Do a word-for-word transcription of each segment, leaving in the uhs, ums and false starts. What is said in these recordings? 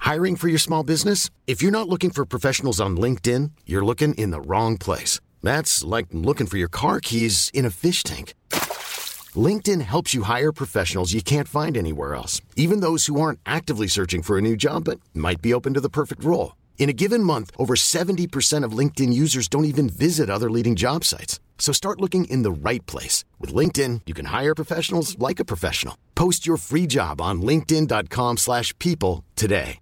Hiring for your small business? If you're not looking for professionals on LinkedIn, you're looking in the wrong place. That's like looking for your car keys in a fish tank. LinkedIn helps you hire professionals you can't find anywhere else, even those who aren't actively searching for a new job but might be open to the perfect role. In a given month, over seventy percent of LinkedIn users don't even visit other leading job sites. So start looking in the right place. With LinkedIn, you can hire professionals like a professional. Post your free job on linkedin dot com slash people today.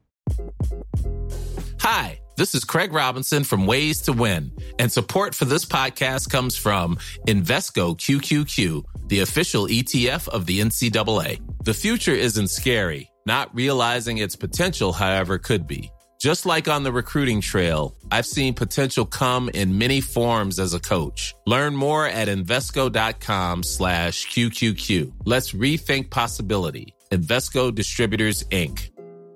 Hi, this is Craig Robinson from Ways to Win, and support for this podcast comes from Invesco Q Q Q, the official E T F of the N C double A. The future isn't scary. Not realizing its potential, however, could be. Just like on the recruiting trail, I've seen potential come in many forms as a coach. Learn more at Invesco.com slash QQQ. Let's rethink possibility. Invesco Distributors, Incorporated.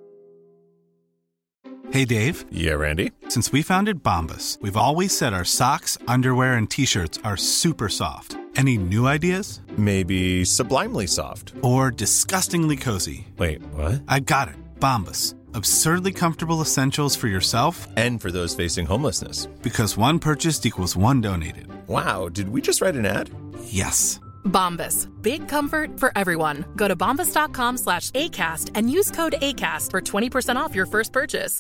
Hey, Dave. Yeah, Randy. Since we founded Bombas, we've always said our socks, underwear, and T-shirts are super soft. Any new ideas? Maybe sublimely soft. Or disgustingly cozy. Wait, what? I got it. Bombas. Absurdly comfortable essentials for yourself and for those facing homelessness. Because one purchased equals one donated. Wow, did we just write an ad? Yes. Bombas. Big comfort for everyone. Go to bombas.com slash ACAST and use code ACAST for twenty percent off your first purchase.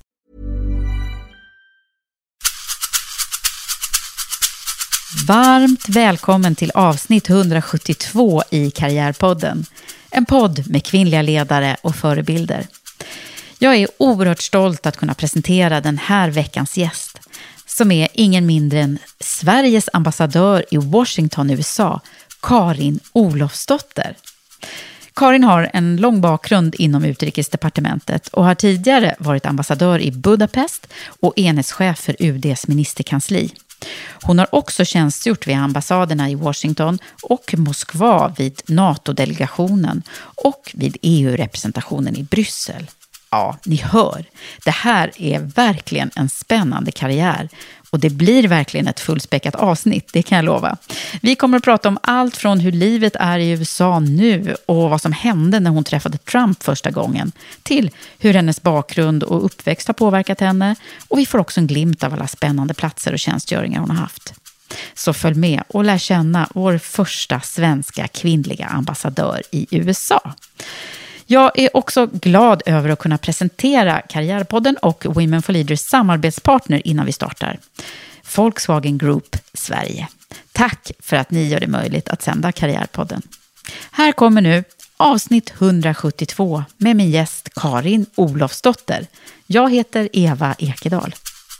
Varmt välkommen till avsnitt hundrasjuttiotvå i Karriärpodden. En podd med kvinnliga ledare och förebilder. Jag är oerhört stolt att kunna presentera den här veckans gäst, som är ingen mindre än Sveriges ambassadör i Washington, U S A, Karin Olofsdotter. Karin har en lång bakgrund inom utrikesdepartementet och har tidigare varit ambassadör i Budapest och enhetschef för U D:s ministerkansli. Hon har också tjänstgjort vid ambassaderna i Washington och Moskva vid NATO-delegationen och vid E U-representationen i Bryssel. Ja, ni hör. Det här är verkligen en spännande karriär och det blir verkligen ett fullspäckat avsnitt, det kan jag lova. Vi kommer att prata om allt från hur livet är i U S A nu och vad som hände när hon träffade Trump första gången, till hur hennes bakgrund och uppväxt har påverkat henne, och vi får också en glimt av alla spännande platser och tjänstgöringar hon har haft. Så följ med och lär känna vår första svenska kvinnliga ambassadör i U S A. Jag är också glad över att kunna presentera Karriärpodden och Women for Leaders samarbetspartner innan vi startar. Volkswagen Group Sverige. Tack för att ni gör det möjligt att sända Karriärpodden. Här kommer nu avsnitt hundrasjuttiotvå med min gäst Karin Olofsdotter. Jag heter Eva Ekedal.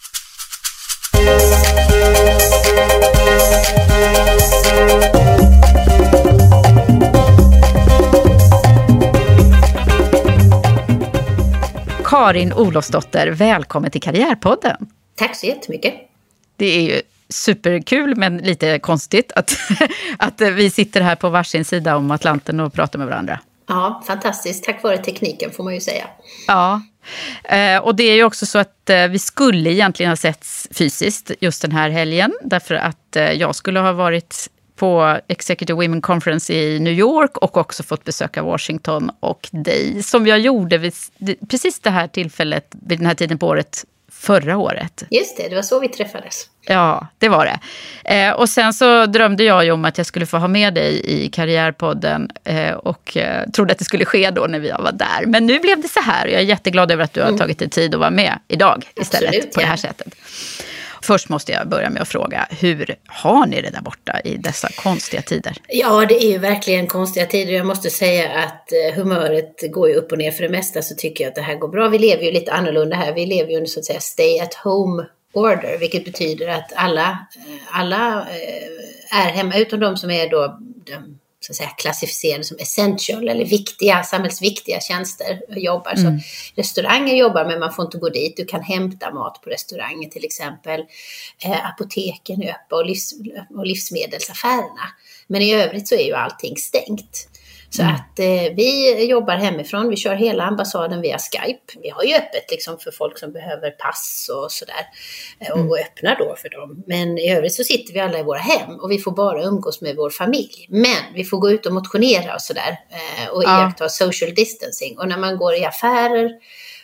Karin Olofsdotter, välkommen till Karriärpodden. Tack så jättemycket. Det är ju superkul men lite konstigt att, att vi sitter här på varsin sida om Atlanten och pratar med varandra. Ja, fantastiskt. Tack vare tekniken får man ju säga. Ja, och det är ju också så att vi skulle egentligen ha setts fysiskt just den här helgen. Därför att jag skulle ha varit på Executive Women Conference i New York och också fått besöka Washington och dig, som jag gjorde vid precis det här tillfället vid den här tiden på året förra året. Just det, det var så vi träffades. Ja, det var det. Eh, och sen så drömde jag ju om att jag skulle få ha med dig i Karriärpodden eh, och eh, trodde att det skulle ske då när vi var där. Men nu blev det så här och jag är jätteglad över att du har mm. tagit dig tid att vara med idag istället. Absolut, på ja. Det här sättet. Först måste jag börja med att fråga, hur har ni det där borta i dessa konstiga tider? Ja, det är ju verkligen konstiga tider. Jag måste säga att humöret går ju upp och ner. För det mesta så tycker jag att det här går bra. Vi lever ju lite annorlunda här. Vi lever ju under så att säga stay at home order. Vilket betyder att alla, alla är hemma utom de som är då de, så att säga, klassificerade som essential eller viktiga, samhällsviktiga tjänster jobbar. Mm. Så restauranger jobbar men man får inte gå dit. Du kan hämta mat på restauranger till exempel. Eh, apoteken är öppna och, livs, och livsmedelsaffärerna. Men i övrigt så är ju allting stängt. Så mm. att eh, vi jobbar hemifrån, vi kör hela ambassaden via Skype. Vi har ju öppet liksom för folk som behöver pass och sådär. Eh, och mm. öppnar då för dem. Men i övrigt så sitter vi alla i våra hem och vi får bara umgås med vår familj. Men vi får gå ut och motionera och sådär. Eh, och ja. iaktta social distancing. Och när man går i affärer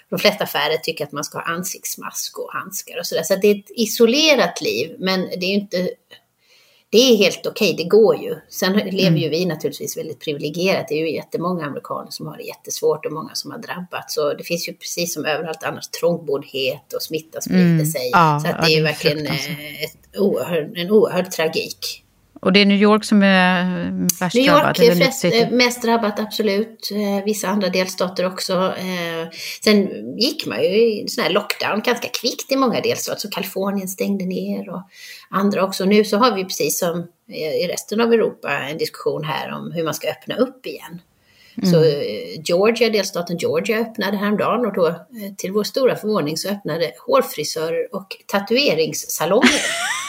de flesta affärer tycker att man ska ha ansiktsmask och handskar och sådär. Så att det är ett isolerat liv, men det är ju inte... Det är helt okej, det går ju. Sen lever ju vi naturligtvis väldigt privilegierat. Det är ju jättemånga amerikaner som har det jättesvårt och många som har drabbats. Så det finns ju precis som överallt annars trångboddhet och smitta sprider mm. sig. Ja, så att det är ju verkligen ett oerhörd, en oerhörd tragik. Och det är New York som är värst New York drabbat? New York är flest, mest drabbat, absolut. Vissa andra delstater också. Sen gick man ju i sån här lockdown ganska kvickt i många delstater. Så Kalifornien stängde ner och andra också. Nu så har vi precis som i resten av Europa en diskussion här om hur man ska öppna upp igen. Mm. Så Georgia, delstaten Georgia öppnade häromdagen och då till vår stora förvåning så öppnade hårfrisörer och tatueringssalonger.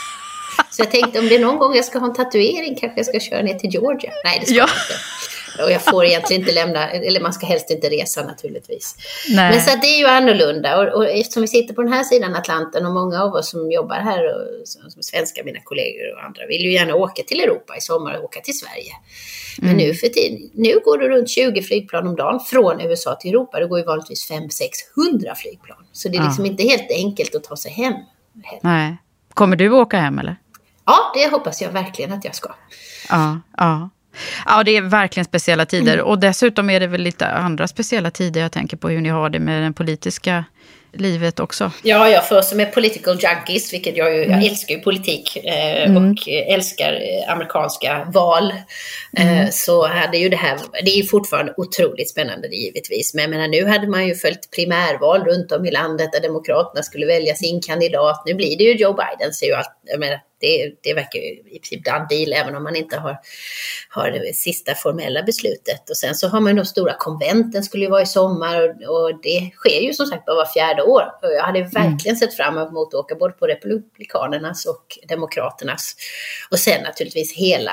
Så jag tänkte om det är någon gång jag ska ha en tatuering kanske jag ska köra ner till Georgia. Nej, det ska ja. jag inte. Och jag får egentligen inte lämna, eller man ska helst inte resa naturligtvis. Nej. Men så att det är ju annorlunda. Och, och eftersom vi sitter på den här sidan Atlanten och många av oss som jobbar här, och, som svenska, mina kollegor och andra, vill ju gärna åka till Europa i sommar och åka till Sverige. Men mm. nu för tiden, nu går det runt tjugo flygplan om dagen från U S A till Europa. Det går ju vanligtvis fem till sexhundra flygplan. Så det är liksom ja. inte helt enkelt att ta sig hem. Nej. Kommer du åka hem eller? Ja, det hoppas jag verkligen att jag ska. Ja, ja. Ja, det är verkligen speciella tider. Mm. Och dessutom är det väl lite andra speciella tider. Jag tänker på hur ni har det med den politiska livet också. Ja, jag för som är political junkies, vilket jag ju, jag älskar ju politik eh, mm. och älskar amerikanska val. Mm. Eh, så hade ju det här, det är ju fortfarande otroligt spännande givetvis. Men jag menar, nu hade man ju följt primärval runt om i landet där demokraterna skulle välja sin kandidat. Nu blir det ju Joe Biden, så ju allt, jag menar, Det, det verkar ju i princip done deal även om man inte har, har det sista formella beslutet. Och sen så har man ju de stora konventen skulle ju vara i sommar och, och det sker ju som sagt bara var fjärde år. Och jag hade verkligen mm. sett fram emot att åka både på republikanernas och demokraternas. Och sen naturligtvis hela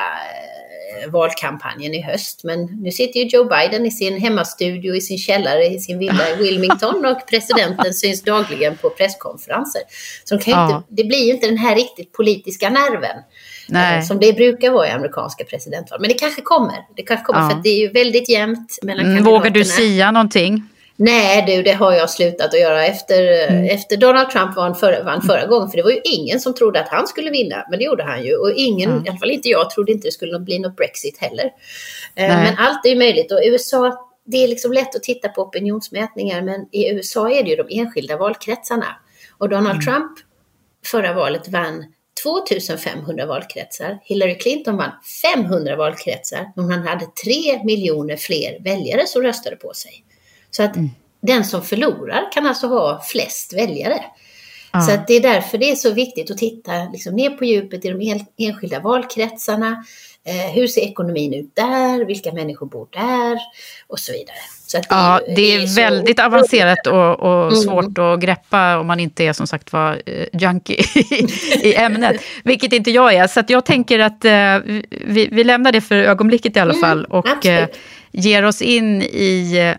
eh, valkampanjen i höst. Men nu sitter ju Joe Biden i sin hemmastudio, i sin källare, i sin villa i Wilmington och presidenten syns dagligen på presskonferenser. Så de kan ju ja. inte, det blir ju inte den här riktigt politiska nerven eh, som det brukar vara i amerikanska presidentval. Men det kanske kommer. Det kanske kommer ja. för att det är ju väldigt jämnt mellan mm, kandidaterna. Vågar du säga någonting? Nej, du, det har jag slutat att göra efter, mm. efter Donald Trump vann förra, vann förra gången. För det var ju ingen som trodde att han skulle vinna. Men det gjorde han ju. Och ingen, mm. i alla fall inte jag, trodde inte det skulle bli något Brexit heller. Eh, men allt är ju möjligt. Och U S A, det är liksom lätt att titta på opinionsmätningar. Men i U S A är det ju de enskilda valkretsarna. Och Donald mm. Trump förra valet vann tvåtusen femhundra valkretsar. Hillary Clinton vann femhundra valkretsar. Men han hade tre miljoner fler väljare som röstade på sig. Så att mm. den som förlorar kan alltså ha flest väljare. Ah. Så att det är därför det är så viktigt att titta liksom ner på djupet i de en, enskilda valkretsarna. Eh, hur ser ekonomin ut där? Vilka människor bor där? Och så vidare. Så att det, ja, det är, det är väldigt så avancerat och, och mm. svårt att greppa om man inte är som sagt var uh, junkie i, i ämnet. Vilket inte jag är. Så att jag tänker att uh, vi, vi lämnar det för ögonblicket i alla fall. Mm, och uh, ger oss in i...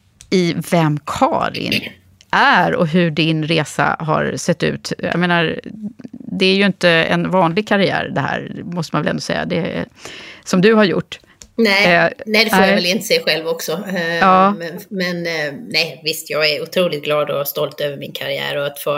i vem Karin är och hur din resa har sett ut. Jag menar, det är ju inte en vanlig karriär det här, måste man väl ändå säga. Det är, som du har gjort. Nej, eh, nej det får nej. jag väl inte se själv också. Eh, ja. Men, men eh, nej, visst, jag är otroligt glad och stolt över min karriär och att få,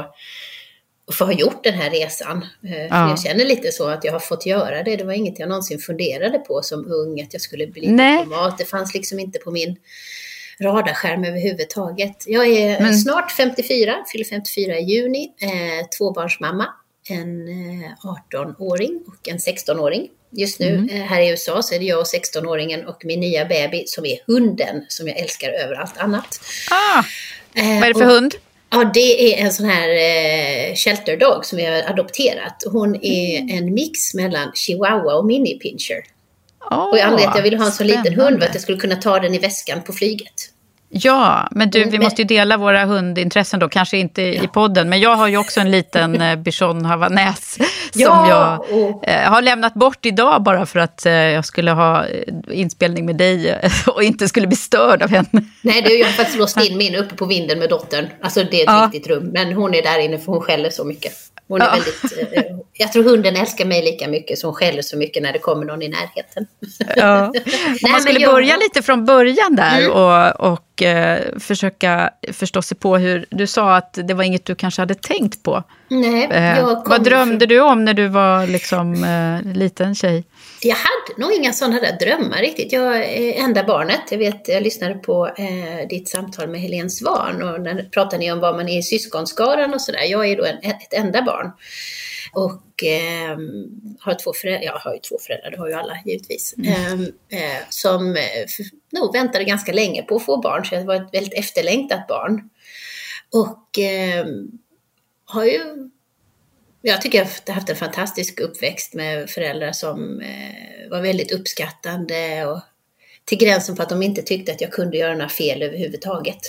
få ha gjort den här resan. Eh, ja. För jag känner lite så att jag har fått göra det. Det var inget jag någonsin funderade på som ung, att jag skulle bli diplomat. Det fanns liksom inte på min radarskärm överhuvudtaget. Jag är Men. snart femtiofyra, fyller femtiofyra i juni, eh, tvåbarnsmamma, en eh, arton-åring och en sexton-åring. Just nu mm. eh, här i U S A så är det jag och sexton-åringen och min nya baby som är hunden som jag älskar över allt annat. Ah, eh, vad är det för och, hund? Ja, det är en sån här eh, shelter dog som jag har adopterat. Hon är mm. en mix mellan chihuahua och mini pinscher. Oh, och jag anledde att jag ville ha en så liten hund för att jag skulle kunna ta den i väskan på flyget. Ja, men du, vi måste ju dela våra hundintressen då, kanske inte ja. i podden. Men jag har ju också en liten eh, bichon havanäs ja, som jag och... eh, har lämnat bort idag bara för att eh, jag skulle ha inspelning med dig eh, och inte skulle bli störd av henne. Nej, du, jag har faktiskt låst in min uppe på vinden med dottern. Alltså det är ett ja. riktigt rum, men hon är där inne för hon skäller så mycket. Hon är ja. väldigt, eh, jag tror hunden älskar mig lika mycket som skäller så mycket när det kommer någon i närheten. Ja. Om man skulle jag... börja lite från början där mm. och, och och eh, försöka förstå sig på hur... Du sa att det var inget du kanske hade tänkt på. Nej, eh, jag vad drömde från... du om när du var liksom eh, liten tjej? Jag hade nog inga sådana där drömmar riktigt. Jag är enda barnet. Jag vet, jag lyssnade på eh, ditt samtal med Helene Svan och när pratade ni om vad man är i syskonskaran och sådär. Jag är då en, ett enda barn. Och eh, har två föräldrar, jag har ju två föräldrar, det har ju alla givetvis, mm. eh, som eh, nog väntade ganska länge på att få barn, så jag var ett väldigt efterlängtat barn. Och eh, har ju, jag tycker jag har haft en fantastisk uppväxt med föräldrar som eh, var väldigt uppskattande och till gränsen på att de inte tyckte att jag kunde göra några fel överhuvudtaget.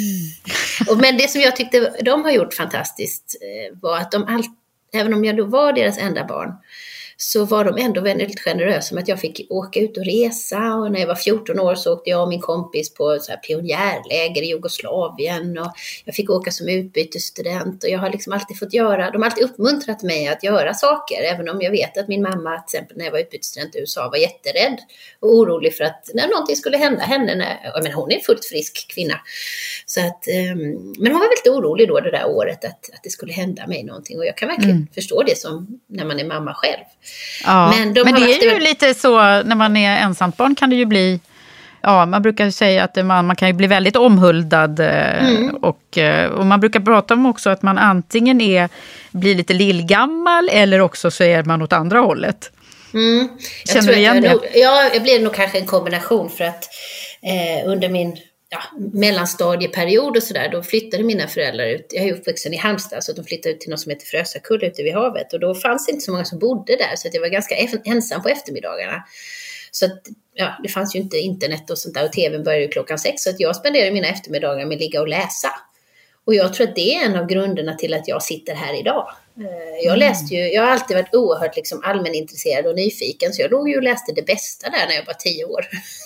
Mm. och, men det som jag tyckte de har gjort fantastiskt eh, var att de alltid, även om jag då var deras enda barn, så var de ändå väldigt generösa med att jag fick åka ut och resa. Och när jag var fjorton år så åkte jag och min kompis på så här pionjärläger i Jugoslavien. Och jag fick åka som utbytesstudent. Och jag har liksom alltid fått göra, de har alltid uppmuntrat mig att göra saker. Även om jag vet att min mamma, till exempel när jag var utbytesstudent i U S A, var jätterädd och orolig för att när någonting skulle hända henne. När, men hon är en fullt frisk kvinna. Så att, um, men hon var väldigt orolig då det där året att, att det skulle hända mig någonting. Och jag kan verkligen mm. förstå det som när man är mamma själv. Ja, men, de men det är ju varit... lite så, när man är ensamt barn kan det ju bli, ja, man brukar säga att man, man kan ju bli väldigt omhuldad mm. och, och man brukar prata om också att man antingen är, blir lite lillgammal eller också så är man åt andra hållet. Mm. Jag Känner tror du igen jag det? Nog, ja, jag blir nog kanske en kombination för att eh, under min ja, mellanstadieperiod och sådär, då flyttade mina föräldrar ut. Jag är uppvuxen i Halmstad, så de flyttade ut till något som heter Frösakulla ute vid havet. Och då fanns det inte så många som bodde där, så att jag var ganska ensam på eftermiddagarna. Så att, ja, det fanns ju inte internet och sånt där, och tvn började ju klockan sex. Så att jag spenderade mina eftermiddagar med att ligga och läsa. Och jag tror att det är en av grunderna till att jag sitter här idag. Jag läste ju, jag har alltid varit oerhört liksom allmänintresserad och nyfiken, så jag låg ju och läste det bästa där när jag var tio år.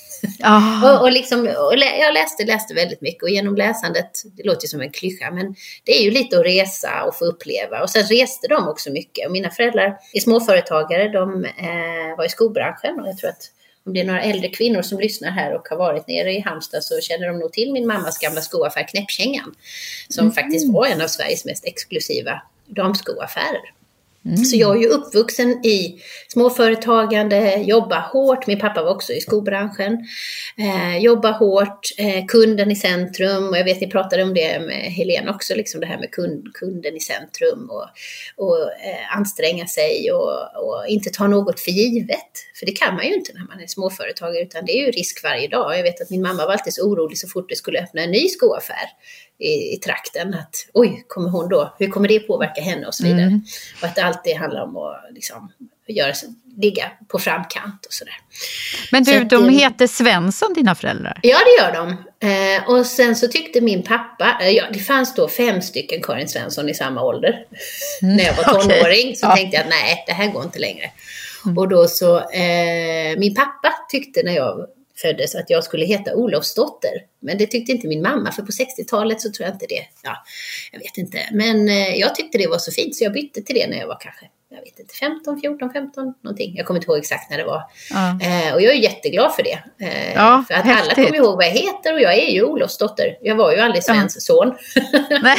Oh. och, och, liksom, och lä, jag läste, läste väldigt mycket, och genom läsandet, det låter ju som en klyscha, men det är ju lite att resa och få uppleva. Och sen reste de också mycket, och mina föräldrar är småföretagare, de eh, var i skobranschen, och jag tror att om det är några äldre kvinnor som lyssnar här och har varit nere i Halmstad, så känner de nog till min mammas gamla skoaffär Knäppkängan, som mm. faktiskt var en av Sveriges mest exklusiva damskoaffärer. Mm. Så jag är ju uppvuxen i småföretagande, jobba hårt. Min pappa var också i skobranschen. Eh, jobba hårt, eh, kunden i centrum. Och jag vet, ni pratade om det med Helene också, liksom det här med kund, kunden i centrum. Och, och eh, anstränga sig och, och inte ta något för givet. För det kan man ju inte när man är småföretagare, utan det är ju risk varje dag. Jag vet att min mamma var alltid så orolig så fort det skulle öppna en ny skoaffär i, i trakten, att oj, kommer hon då, hur kommer det påverka henne och så vidare. Mm. Och att det alltid handlar om att liksom göra, ligga på framkant och sådär. Men du, så att, de heter Svensson, dina föräldrar? Ja, det gör de. Eh, och sen så tyckte min pappa, eh, ja, det fanns då fem stycken Karin Svensson i samma ålder. Mm, när jag var tonåring okay. så ja. tänkte jag att nej, det här går inte längre. Mm. Och då så, eh, min pappa tyckte när jag föddes att jag skulle heta Olofsdotter. Men det tyckte inte min mamma, för på sextiotalet så tror jag inte det. Ja, jag vet inte. Men eh, jag tyckte det var så fint, så jag bytte till det när jag var kanske, jag vet inte, femton, fjorton, femton någonting. Jag kommer inte ihåg exakt när det var. Ja. Eh, och jag är jätteglad för det. Eh, ja, för att häftigt. alla kommer ihåg vad jag heter, och jag är ju Olofsdotter. Jag var ju aldrig Svens ja. son. Nej,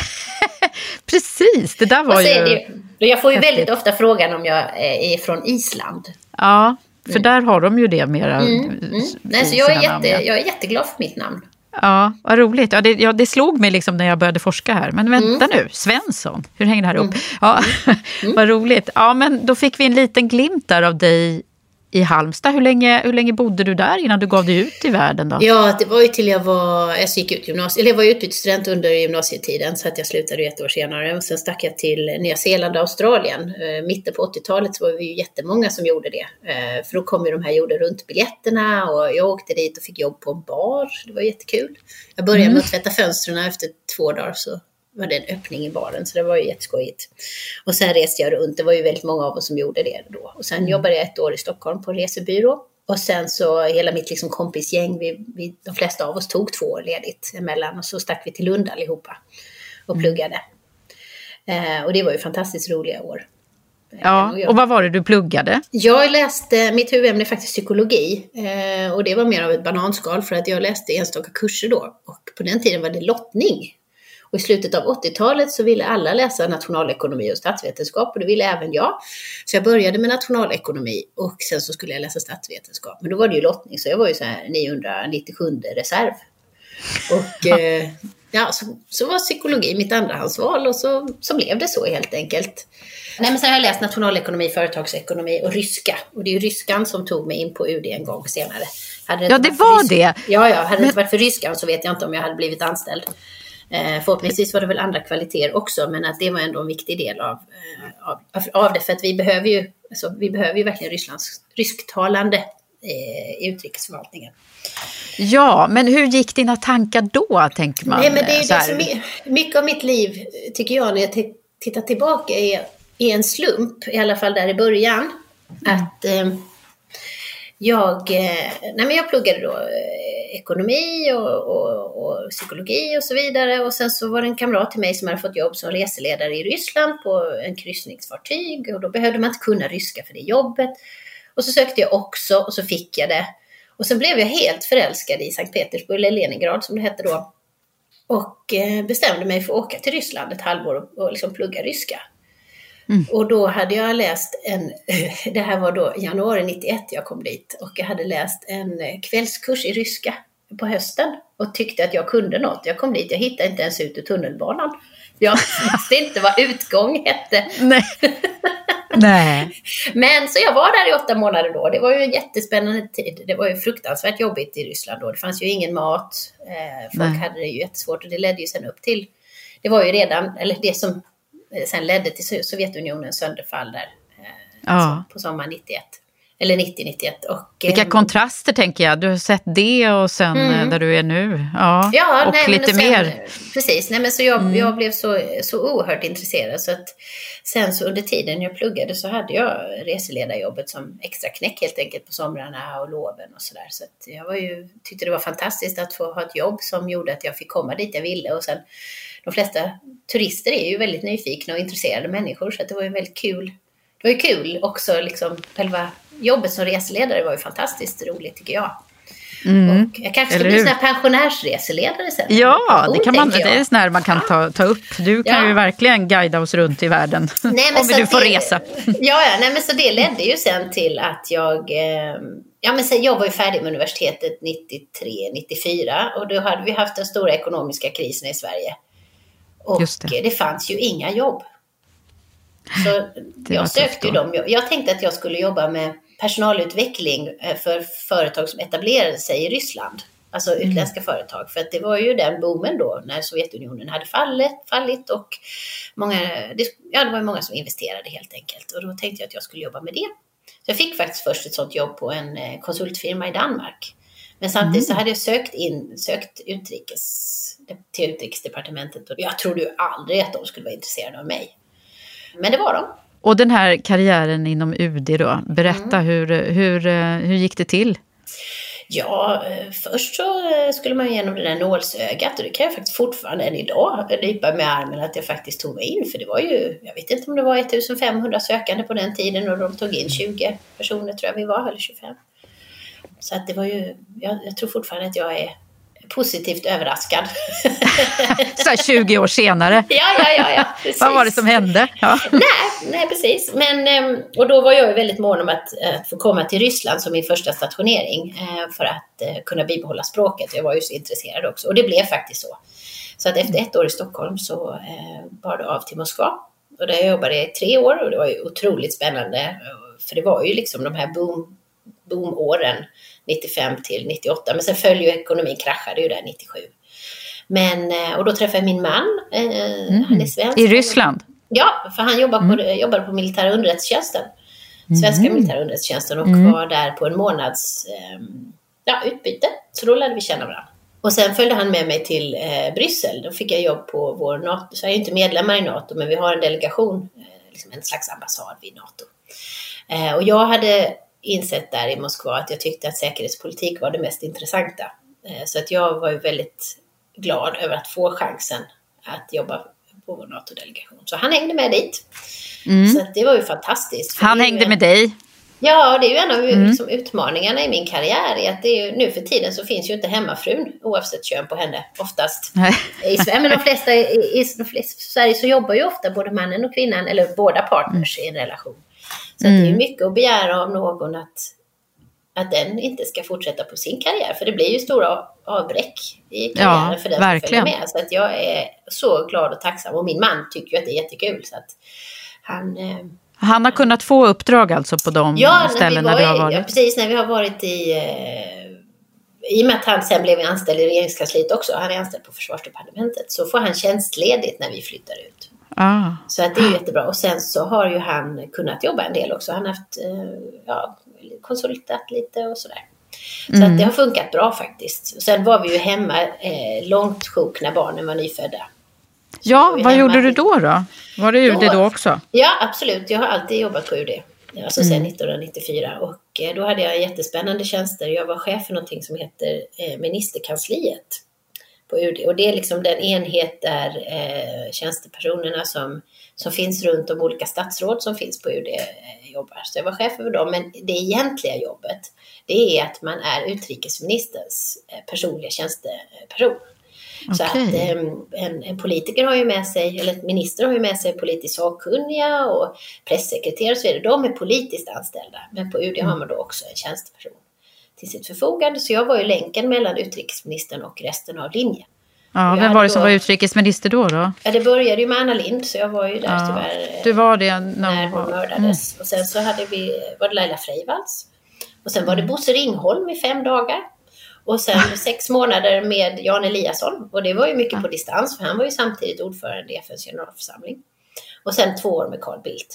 precis. Det där var ju... Det, jag får ju häftigt. Väldigt ofta frågan om jag är från Island. Ja, för mm. där har de ju det mera. Mm, mm. Nej, så jag är, jätte, jag är jätteglad för mitt namn. Ja, vad roligt. Ja, det, ja, det slog mig liksom när jag började forska här. Men vänta mm. nu, Svensson, hur hänger det här upp? Mm. Ja, mm. vad roligt. Ja, men då fick vi en liten glimt där av dig i Halmstad. Hur länge, hur länge bodde du där innan du gav dig ut i världen då? Ja, det var ju till jag var, jag gick ut gymnasiet, eller jag var utbytesstudent under gymnasietiden, så att jag slutade ett år senare. Och sen stack jag till Nya Zeeland och Australien. Eh, mitten på åttiotalet så var vi ju jättemånga som gjorde det. Eh, för då kom ju de här gjorde runt biljetterna, och jag åkte dit och fick jobb på en bar. Det var jättekul. Jag började mm. med att tvätta fönstren, efter två dagar så var det en öppning i baren, så det var ju jätteskojigt. Och sen reste jag runt, det var ju väldigt många av oss som gjorde det då. Och sen mm. jobbade jag ett år i Stockholm på en resebyrå. Och sen så hela mitt liksom kompisgäng, vi, vi, de flesta av oss tog två år ledigt emellan. Och så stack vi till Lund allihopa och pluggade. Mm. Eh, och det var ju fantastiskt roliga år. Ja, och vad var det du pluggade? Jag läste, mitt huvudämne är faktiskt psykologi. Eh, och det var mer av ett bananskal för att jag läste enstaka kurser då. Och på den tiden var det lottning. Och i slutet av åttiotalet så ville alla läsa nationalekonomi och statsvetenskap och det ville även jag. Så jag började med nationalekonomi och sen så skulle jag läsa statsvetenskap. Men då var det ju lottning så jag var ju så här niohundranittiosju reserv. Och eh, ja, så, så var psykologi mitt andrahandsval och så, så blev det så helt enkelt. Nej, men sen har jag läst nationalekonomi, företagsekonomi och ryska. Och det är ju ryskan som tog mig in på U D en gång senare. Hade det ja, det var det. Ja, ja, hade det inte varit för ryskan så vet jag inte om jag hade blivit anställd. Eh, förhoppningsvis var det väl andra kvaliteter också, men att det var ändå en viktig del av, eh, av, av det. För att vi behöver ju, alltså, vi behöver ju verkligen Rysslands, rysktalande eh, i utrikesförvaltningen. Ja, men hur gick dina tankar då, tänker man? Nej, men det är det som är, mycket av mitt liv, tycker jag, när jag t- tittar tillbaka, är, är en slump, i alla fall där i början. Mm. Att eh, jag, eh, nej, men jag pluggade då eh, ekonomi och, och, och psykologi och så vidare. Och sen så var det en kamrat till mig som hade fått jobb som reseledare i Ryssland på en kryssningsfartyg. Och då behövde man inte kunna ryska för det jobbet. Och så sökte jag också och så fick jag det. Och sen blev jag helt förälskad i Sankt Petersburg, eller Leningrad som det hette då. Och eh, bestämde mig för att åka till Ryssland ett halvår och, och liksom plugga ryska. Mm. Och då hade jag läst en, det här var då januari nittioett jag kom dit. Och jag hade läst en kvällskurs i ryska på hösten. Och tyckte att jag kunde något. Jag kom dit, jag hittade inte ens ut ur tunnelbanan. Jag visste inte vad utgång hette. Nej. Nej. Men så jag var där i åtta månader då. Det var ju en jättespännande tid. Det var ju fruktansvärt jobbigt i Ryssland då. Det fanns ju ingen mat. Folk Nej. hade det ju jättesvårt och det ledde ju sen upp till. Det var ju redan, eller det som sen ledde till Sovjetunionens sönderfall där. Ja. Alltså på sommaren nittioett. Eller nittio nittioett. Och, vilka kontraster tänker jag. Du har sett det och sen mm. där du är nu. Ja, ja och nej, lite sen, mer. Precis, nej, men så jag, mm. jag blev så, så oerhört intresserad. Så att sen så under tiden jag pluggade så hade jag reseledarjobbet som extra knäck helt enkelt på somrarna och loven och sådär. Så att jag var ju, tyckte det var fantastiskt att få ha ett jobb som gjorde att jag fick komma dit jag ville. Och sen de flesta turister är ju väldigt nyfikna och intresserade människor så att det var ju väldigt kul. Det var ju kul också, liksom, själva jobbet som reseledare var ju fantastiskt roligt tycker jag. Mm. Och jag kanske ska bli sån här pensionärsreseledare sen. Ja, det, kan man, det är sån här man kan ta, ta upp. Du kan ja. ju verkligen guida oss runt i världen. Nej, om du får det, resa. Ja, ja nej, men så det ledde ju sen till att jag... Eh, ja, men sen, jag var ju färdig med universitetet nittiotre nittiofyra och då hade vi haft den stora ekonomiska krisen i Sverige. Och det. det fanns ju inga jobb. Så jag sökte ju dem. Jag tänkte att jag skulle jobba med personalutveckling för företag som etablerade sig i Ryssland. Alltså utländska mm. företag. För att det var ju den boomen då när Sovjetunionen hade fallit, fallit och många, det, ja, det var ju många som investerade helt enkelt. Och då tänkte jag att jag skulle jobba med det. Så jag fick faktiskt först ett sånt jobb på en konsultfirma i Danmark. Men samtidigt mm. så hade jag sökt in, sökt utrikes, till utrikesdepartementet och jag trodde ju aldrig att de skulle vara intresserade av mig. Men det var de. Och den här karriären inom U D då, berätta mm. hur, hur, hur gick det till? Ja, först så skulle man igenom det där nålsögat och det kan jag faktiskt fortfarande än idag nypa med armen att jag faktiskt tog mig in. För det var ju, jag vet inte om det var ettusenfemhundra sökande på den tiden och de tog in tjugo personer tror jag vi var, eller tjugofem. Så att det var ju, jag, jag tror fortfarande att jag är positivt överraskad. Så här tjugo år senare. Ja, ja, ja, ja precis. Vad var det som hände? Ja. Nej, nej, precis. Men, och då var jag ju väldigt mån om att, att få komma till Ryssland som min första stationering för att kunna bibehålla språket. Jag var ju så intresserad också. Och det blev faktiskt så. Så att efter ett år i Stockholm så bar det av till Moskva. Och där jobbade jag i tre år och det var ju otroligt spännande. För det var ju liksom de här boom, boomåren nittiofem till nittioåtta. Men sen följde ju ekonomin, kraschade ju där nittiosju. Men, och då träffade jag min man. Eh, mm. Han är svensk. I Ryssland? Ja, för han jobbade på, mm. jobbade på militära underrättelsetjänsten. Svenska mm. militära underrättelsetjänsten. Och mm. var där på en månads eh, ja, utbyte. Så då lärde vi känna varandra. Och sen följde han med mig till eh, Bryssel. Då fick jag jobb på vår NATO. Så jag är inte medlemmar i NATO. Men vi har en delegation. Eh, liksom en slags ambassad vid NATO. Eh, och jag hade insett där i Moskva att jag tyckte att säkerhetspolitik var det mest intressanta. Så att jag var ju väldigt glad över att få chansen att jobba på vår NATO-delegation. Så han hängde med dit. Mm. Så att det var ju fantastiskt. Han hängde en... med dig? Ja, det är ju en av mm. liksom, utmaningarna i min karriär. Är att det är ju, nu för tiden så finns ju inte hemmafrun oavsett kön på henne oftast. I Sverige, men de flesta, i, i de flesta, i Sverige så jobbar ju ofta både mannen och kvinnan eller båda partners mm. i en relation. Så mm. att det är ju mycket att begära av någon att, att den inte ska fortsätta på sin karriär. För det blir ju stora avbräck i karriären ja, för den verkligen. som följer med. Så att jag är så glad och tacksam. Och min man tycker ju att det är jättekul. Så att han... Eh, Han har kunnat få uppdrag alltså på de ja, ställen där du har varit? Ja, precis. När vi har varit i... Eh, I och med att han sen blev anställd i regeringskansliet också. Han är anställd på försvarsdepartementet. Så får han tjänstledigt när vi flyttar ut. Ah. Så att det är jättebra. Och sen så har ju han kunnat jobba en del också. Han har haft eh, ja, konsultat lite och sådär. Så mm. att det har funkat bra faktiskt. Och sen var vi ju hemma eh, långt sjuk när barnen var nyfödda. Ja, vad gjorde du då då? Var det U D då, då också? Ja, absolut. Jag har alltid jobbat på U D. Alltså mm. sedan nittonhundranittiofyra. Och eh, då hade jag jättespännande tjänster. Jag var chef för någonting som heter eh, ministerkansliet på U D. Och det är liksom den enhet där eh, tjänstepersonerna som, som finns runt om olika statsråd som finns på U D eh, jobbar. Så jag var chef över dem. Men det egentliga jobbet, det är att man är utrikesministerns eh, personliga tjänsteperson. Okay. Så att en, en politiker har ju med sig, eller en minister har ju med sig politiskt sakkunniga och pressekreterare och så vidare. De är politiskt anställda, men på U D mm. har man då också en tjänsteperson till sitt förfogande. Så jag var ju länken mellan utrikesministern och resten av linjen. Ja, vem var det då, som var utrikesminister då då? Ja, det började ju med Anna Lindh, så jag var ju där ja, tyvärr. Du var det när hon mördades. Mm. Och sen så hade vi, var det Laila Freivalds. Och sen var det Bosse Ringholm i fem dagar. Och sen sex månader med Jan Eliasson. Och det var ju mycket på distans, för han var ju samtidigt ordförande i F N:s generalförsamling. Och sen två år med Carl Bildt.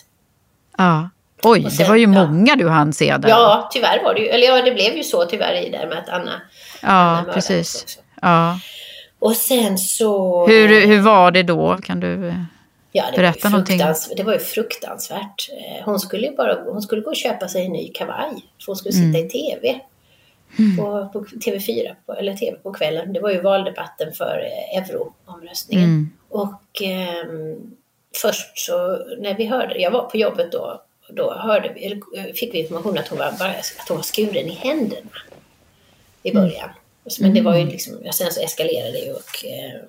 Ja, oj, sen, det var ju många ja. du hann se där. Ja, tyvärr var det ju. Eller ja, det blev ju så tyvärr i där med att Anna... Ja, Anna precis. Också. Ja. Och sen så... Hur, hur var det då? Kan du ja, det berätta var någonting? Det var ju fruktansvärt. Hon skulle ju bara... Hon skulle gå och köpa sig en ny kavaj. För hon skulle sitta mm. i tv. Mm. På, på T V fyra på, eller tv på kvällen. Det var ju valdebatten för eh, euroomröstningen. Mm. Och eh, först så när vi hörde, jag var på jobbet då, då hörde vi, eller, fick vi information att hon var, bara, att hon var skuren i händerna i början. Mm. Men det var ju liksom, sen så eskalerade det och eh,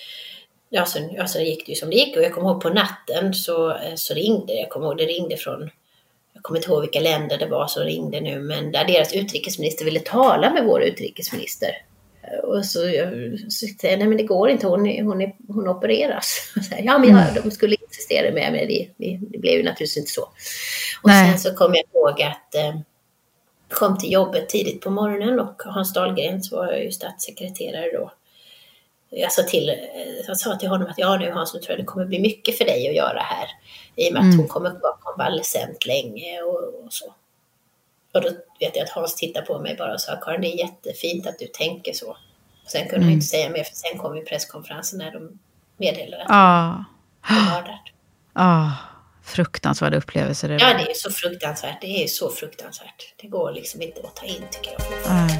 ja, sen, ja, sen gick det ju som det gick. Och jag kommer ihåg på natten så, så ringde jag kommer ihåg det ringde från, jag kommer inte ihåg vilka länder det var som ringde nu, men där deras utrikesminister ville tala med vår utrikesminister. Och så, så säger jag, nej men det går inte, hon, hon, är, hon opereras. Så här, ja men ja, de skulle insistera med men det, det, det blev ju naturligtvis inte så. Och nej. Sen så kom jag ihåg att eh, kom till jobbet tidigt på morgonen och Hans Dahlgren så var jag ju statssekreterare då. Jag sa till, jag sa till honom att ja nu Hans, nu tror jag det kommer bli mycket för dig att göra här. I och med att mm. hon kommer vara konvalescent länge och, och så. Och då vet jag att Hans tittade på mig bara och sa, Karin, det är jättefint att du tänker så. Och sen kunde mm. han inte säga mer, för sen kom ju presskonferensen när de meddelade att ah. de var där. Ah. Fruktansvärda upplevelser. Ja, det är så fruktansvärt. Det är så fruktansvärt. Det går liksom inte att ta in, tycker jag. Ah.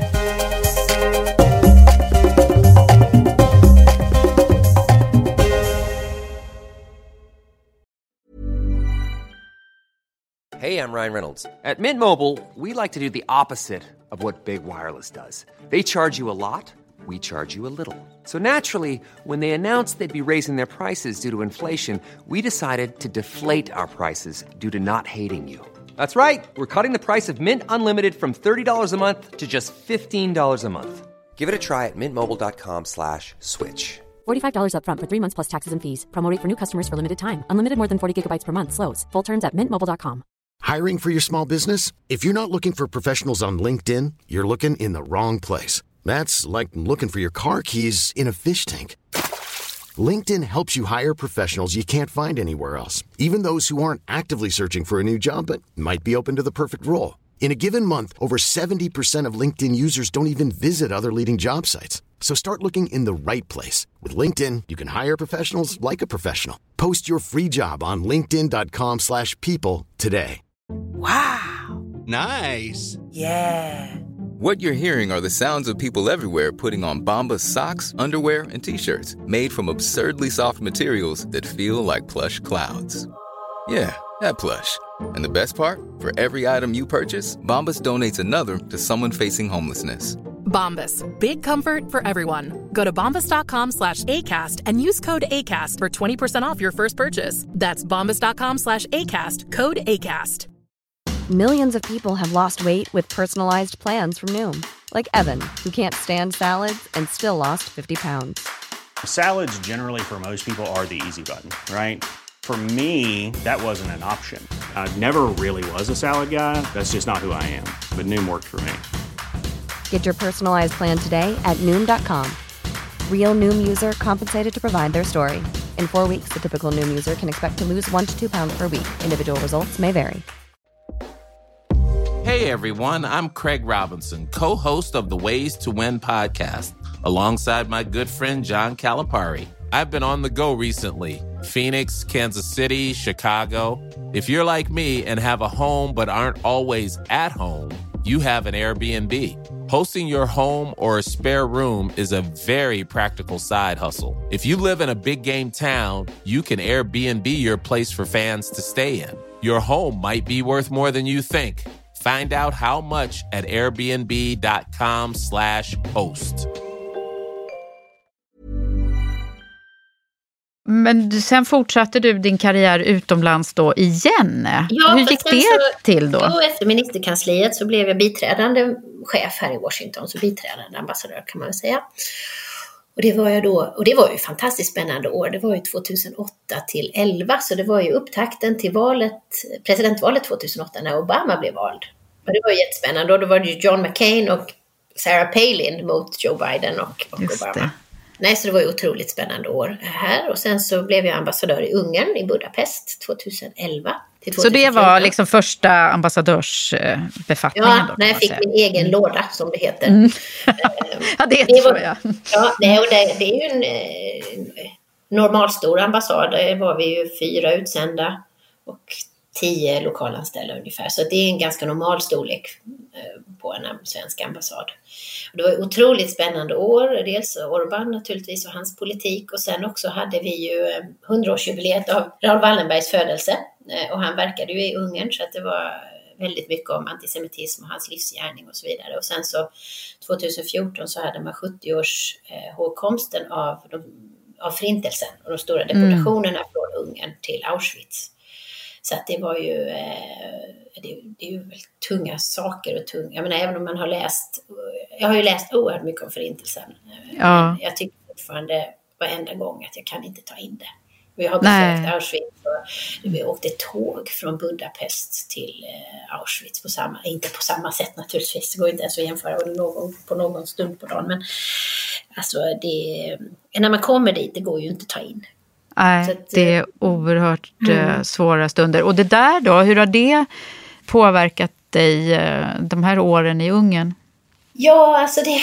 Hey, I'm Ryan Reynolds. At Mint Mobile, we like to do the opposite of what Big Wireless does. They charge you a lot, we charge you a little. So naturally, when they announced they'd be raising their prices due to inflation, we decided to deflate our prices due to not hating you. That's right. We're cutting the price of Mint Unlimited from thirty dollars a month to just fifteen dollars a month. Give it a try at mintmobile.com slash switch. forty-five dollars up front for three months plus taxes and fees. Promo rate for new customers for limited time. Unlimited more than forty gigabytes per month. Slows full terms at mint mobile dot com. Hiring for your small business? If you're not looking for professionals on LinkedIn, you're looking in the wrong place. That's like looking for your car keys in a fish tank. LinkedIn helps you hire professionals you can't find anywhere else, even those who aren't actively searching for a new job but might be open to the perfect role. In a given month, over seventy percent of LinkedIn users don't even visit other leading job sites. So start looking in the right place. With LinkedIn, you can hire professionals like a professional. Post your free job on linkedin dot com slash people today. Wow. Nice. Yeah. What you're hearing are the sounds of people everywhere putting on Bombas socks, underwear, and T-shirts made from absurdly soft materials that feel like plush clouds. Yeah, that plush. And the best part? For every item you purchase, Bombas donates another to someone facing homelessness. Bombas. Big comfort for everyone. Go to bombas.com slash ACAST and use code ACAST for twenty percent off your first purchase. That's bombas.com slash ACAST. Code ACAST. Millions of people have lost weight with personalized plans from Noom. Like Evan, who can't stand salads and still lost fifty pounds. Salads generally for most people are the easy button, right? For me, that wasn't an option. I never really was a salad guy. That's just not who I am. But Noom worked for me. Get your personalized plan today at Noom dot com. Real Noom user compensated to provide their story. In four weeks, the typical Noom user can expect to lose one to two pounds per week. Individual results may vary. Hey everyone, I'm Craig Robinson, co-host of the Ways to Win podcast, alongside my good friend John Calipari. I've been on the go recently. Phoenix, Kansas City, Chicago. If you're like me and have a home but aren't always at home, you have an Airbnb. Hosting your home or a spare room is a very practical side hustle. If you live in a big game town, you can Airbnb your place for fans to stay in. Your home might be worth more than you think. Find out how much at airbnb.com slash host. Men sen fortsatte du din karriär utomlands då igen. Ja, hur gick det så, till då? då? Efter ministerkansliet så blev jag biträdande chef här i Washington, så biträdande ambassadör kan man väl säga. Och det var jag då, och det var ju fantastiskt spännande år. Det var ju tjugohundraåtta till elva, så det var ju upptakten till valet, presidentvalet tjugohundraåtta när Obama blev vald. Och det var jättespännande, och då var det ju John McCain och Sarah Palin mot Joe Biden och, och Obama. Det. Nej, så det var ju otroligt spännande år här. Och sen så blev jag ambassadör i Ungern, i Budapest, tjugoelva till tjugohundrafjorton. Så det var liksom första ambassadörsbefattningen ja, då? när jag fick säga. min egen mm. låda, som det heter. Mm. ja, det, det tror jag. Ja, nej, och det, det är ju en eh, normalstor ambassad. Där var vi ju fyra utsända och tio lokalanställda ungefär. Så det är en ganska normal storlek eh, på en svensk ambassad. Och det var otroligt spännande år. Dels Orbán naturligtvis och hans politik. Och sen också hade vi ju hundraårsjubileet av Raoul Wallenbergs födelse. Eh, och han verkade ju i Ungern, så att det var väldigt mycket om antisemitism och hans livsgärning och så vidare. Och sen så tjugohundrafjorton så hade man sjuttio-års eh, hågkomsten av, de, av förintelsen och de stora deportationerna mm. från Ungern till Auschwitz. Så att det var ju, eh, det, det är ju väldigt tunga saker och tunga. Jag menar, även om man har läst, jag har ju läst oerhört mycket om förintelsen. Ja. Jag tycker fortfarande varenda gång att jag kan inte ta in det. Vi har besökt Nej. Auschwitz och vi åkte tåg från Budapest till Auschwitz på samma, inte på samma sätt naturligtvis, det går inte ens att jämföra någon, på någon stund på dagen, men alltså det, när man kommer dit, det går ju inte att ta in. Nej, att, det är oerhört mm. svåra stunder. Och det där då, hur har det påverkat dig de här åren i Ungern? Ja, alltså det,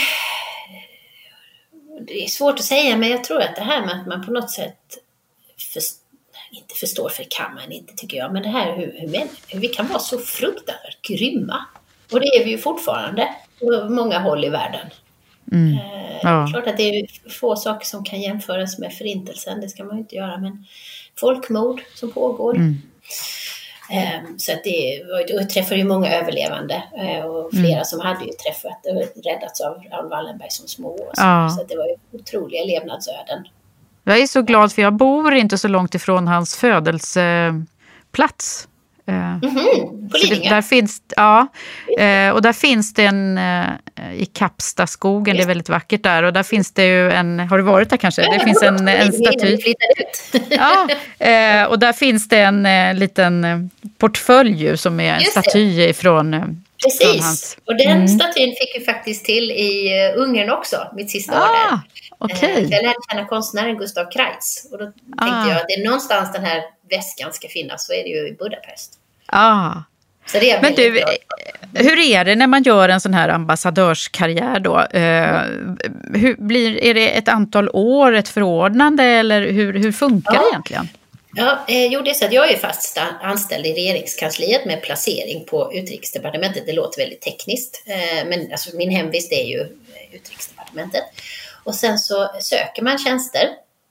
det är svårt att säga, men jag tror att det här med att man på något sätt för, inte förstår, för kan man inte tycker jag, men det här hur, hur, hur vi kan vara så fruktansvärt grymma. Och det är vi ju fortfarande på många håll i världen. Mm. Eh, ja. Klart att det är få saker som kan jämföras med förintelsen, det ska man ju inte göra, men folkmord som pågår. Mm. Eh, så att det var, jag träffade ju många överlevande eh, och flera mm. som hade ju träffat och räddats av Raoul Wallenberg som små. Och så, ja. Så att det var ju otroliga levnadsöden. Jag är så glad för jag bor inte så långt ifrån hans födelseplats. Mm-hmm. På det, där finns, ja, och där finns det en i Kapstaskogen, det är väldigt vackert där, och där finns det ju en, har du varit där kanske? Det finns en, en staty. Ja, och där finns det en liten portfölj som är en staty ifrån Precis, från hans. Och den mm. statyn fick vi faktiskt till i Ungern också, mitt sista ah, år där. Okay. Jag lärde känna konstnären Gustav Kreitz. Och då tänkte ah. jag att det är någonstans den här väskan ska finnas, så är det ju i Budapest. Ah. Så det är Men du, bra. Hur är det när man gör en sån här ambassadörskarriär då? Uh, hur blir, är det ett antal år, ett förordnande, eller hur, hur funkar ja. det egentligen? Ja, eh, jo, det är så att jag är fast anställd i regeringskansliet med placering på Utrikesdepartementet. Det låter väldigt tekniskt, eh, men alltså, min hemvist är ju Utrikesdepartementet. Och sen så söker man tjänster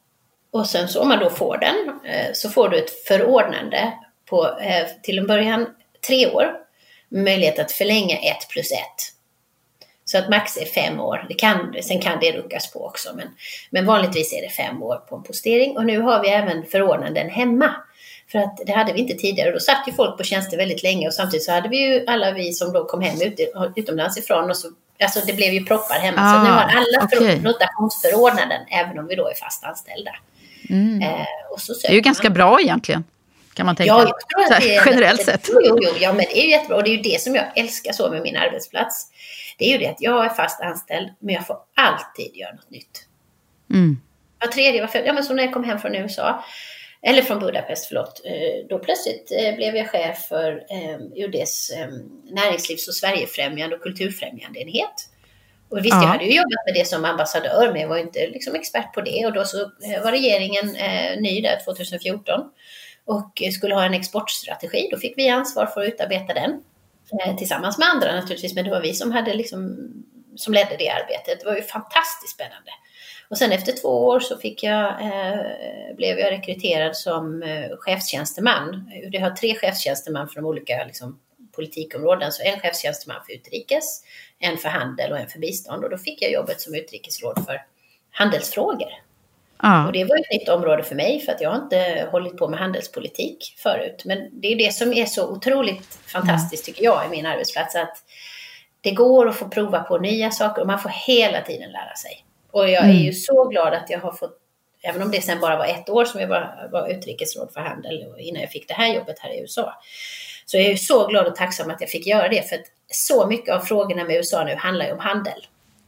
och sen så om man då får den eh, så får du ett förordnande på eh, till en början tre år med möjlighet att förlänga ett plus ett. Så att max är fem år. Det kan, sen kan det ruckas på också. Men, men vanligtvis är det fem år på en postering. Och nu har vi även förordnanden hemma. För att det hade vi inte tidigare. Då satt ju folk på tjänster väldigt länge. Och samtidigt så hade vi ju alla vi som då kom hem ut, utomlands ifrån. Och så, alltså det blev ju proppar hemma. Ah, så nu har alla okay. rotationsförordnanden. Även om vi då är fast anställda. Mm. Eh, och så det är ju ganska man. bra egentligen. Kan man tänka. Ja, jag tror att det är, generellt det, sett. Jo, jo, ja, men det är ju jättebra. Och det är ju det som jag älskar så med min arbetsplats. Det är ju det att jag är fast anställd, men jag får alltid göra något nytt. Mm. Var tredje, var fjärde, ja men som när jag kom hem från U S A, eller från Budapest, förlåt, då plötsligt blev jag chef för eh, U D:s eh, näringslivs- och Sverigefrämjande och kulturfrämjande enhet. Och visst, ja. jag hade ju jobbat med det som ambassadör, men jag var inte liksom expert på det. Och då så var regeringen eh, ny där tjugohundrafjorton och skulle ha en exportstrategi. Då fick vi ansvar för att utarbeta den. Tillsammans med andra naturligtvis, men det var vi som hade liksom, som ledde det arbetet. Det var ju fantastiskt spännande. Och sen efter två år så fick jag, eh, blev jag rekryterad som eh, chefstjänsteman. Det har tre chefstjänsteman för de olika liksom, politikområden. Så en chefstjänsteman för utrikes, en för handel och en för bistånd. Och då fick jag jobbet som utrikesråd för handelsfrågor. Ah. Och det var ett nytt område för mig för att jag har inte hållit på med handelspolitik förut. Men det är det som är så otroligt fantastiskt tycker jag i min arbetsplats. Att det går att få prova på nya saker och man får hela tiden lära sig. Och jag är ju så glad att jag har fått, även om det sen bara var ett år som jag var, var utrikesråd för handel innan jag fick det här jobbet här i U S A. Så jag är ju så glad och tacksam att jag fick göra det. För att så mycket av frågorna med U S A nu handlar ju om handel.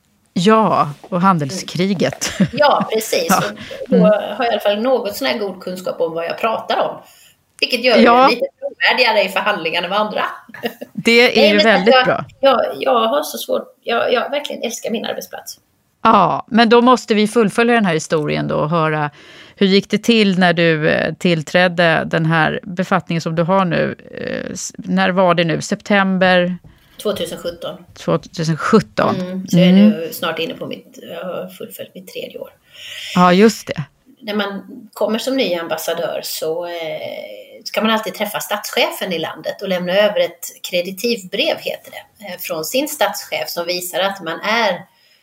Ja, och handelskriget. Ja, precis. Ja. Och då har jag i alla fall något sån här god kunskap om vad jag pratar om. Vilket gör ja. det lite trovärdigare i förhandlingarna med andra. Det är Nej, ju väldigt jag, bra. Jag, jag har så svårt, jag, jag verkligen älskar min arbetsplats. Ja, men då måste vi fullfölja den här historien då och höra hur gick det till när du tillträdde den här befattningen som du har nu. När var det nu? September tjugohundrasjutton. tjugohundrasjutton. Mm, så jag är nu snart inne på mitt, jag har fullföljt mitt tredje år. Ja, just det. När man kommer som ny ambassadör så eh, ska man alltid träffa statschefen i landet och lämna över ett kreditivbrev, heter det, eh, från sin statschef som visar att man är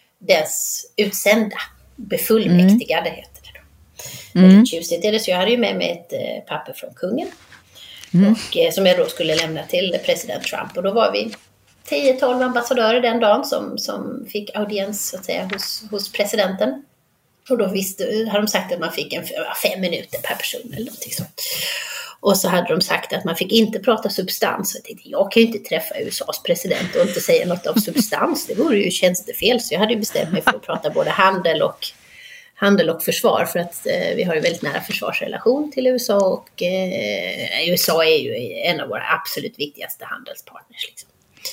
dess utsända, befullmäktigade mm. heter det då. Mm. Väldigt tjusigt är det, så jag hade ju med mig ett eh, papper från kungen mm. och, eh, som jag då skulle lämna till president Trump. Och då var vi tio tolv ambassadörer den dagen som, som fick audiens så att säga, hos, hos presidenten. Och då visste, hade de sagt att man fick en fem minuter per person eller någonting sånt. Och så hade de sagt att man fick inte prata substans. Jag tänkte, jag kan ju inte träffa U S A:s president och inte säga något av substans. Det vore ju tjänstefel. Så jag hade ju bestämt mig för att prata både handel och, handel och försvar. För att eh, vi har ju väldigt nära försvarsrelation till U S A. Och eh, U S A är ju en av våra absolut viktigaste handelspartners liksom.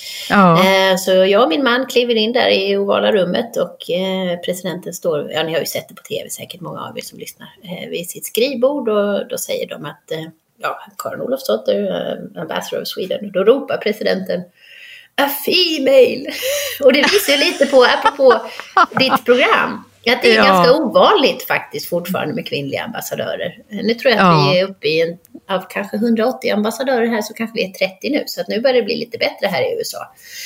Ja. Så jag och min man kliver in där i ovala rummet och presidenten står, ja ni har ju sett det på tv säkert många av er som lyssnar, vid sitt skrivbord och då säger de att ja, Karin Olofsdotter, ambassador of Sweden, och då ropar presidenten a female och det visar lite på, apropå ditt program, att det är ja. ganska ovanligt faktiskt fortfarande med kvinnliga ambassadörer. Nu tror jag att ja. vi är uppe i en, av kanske hundraåttio ambassadörer här, så kanske vi är trettio nu. Så att nu börjar det bli lite bättre här i U S A.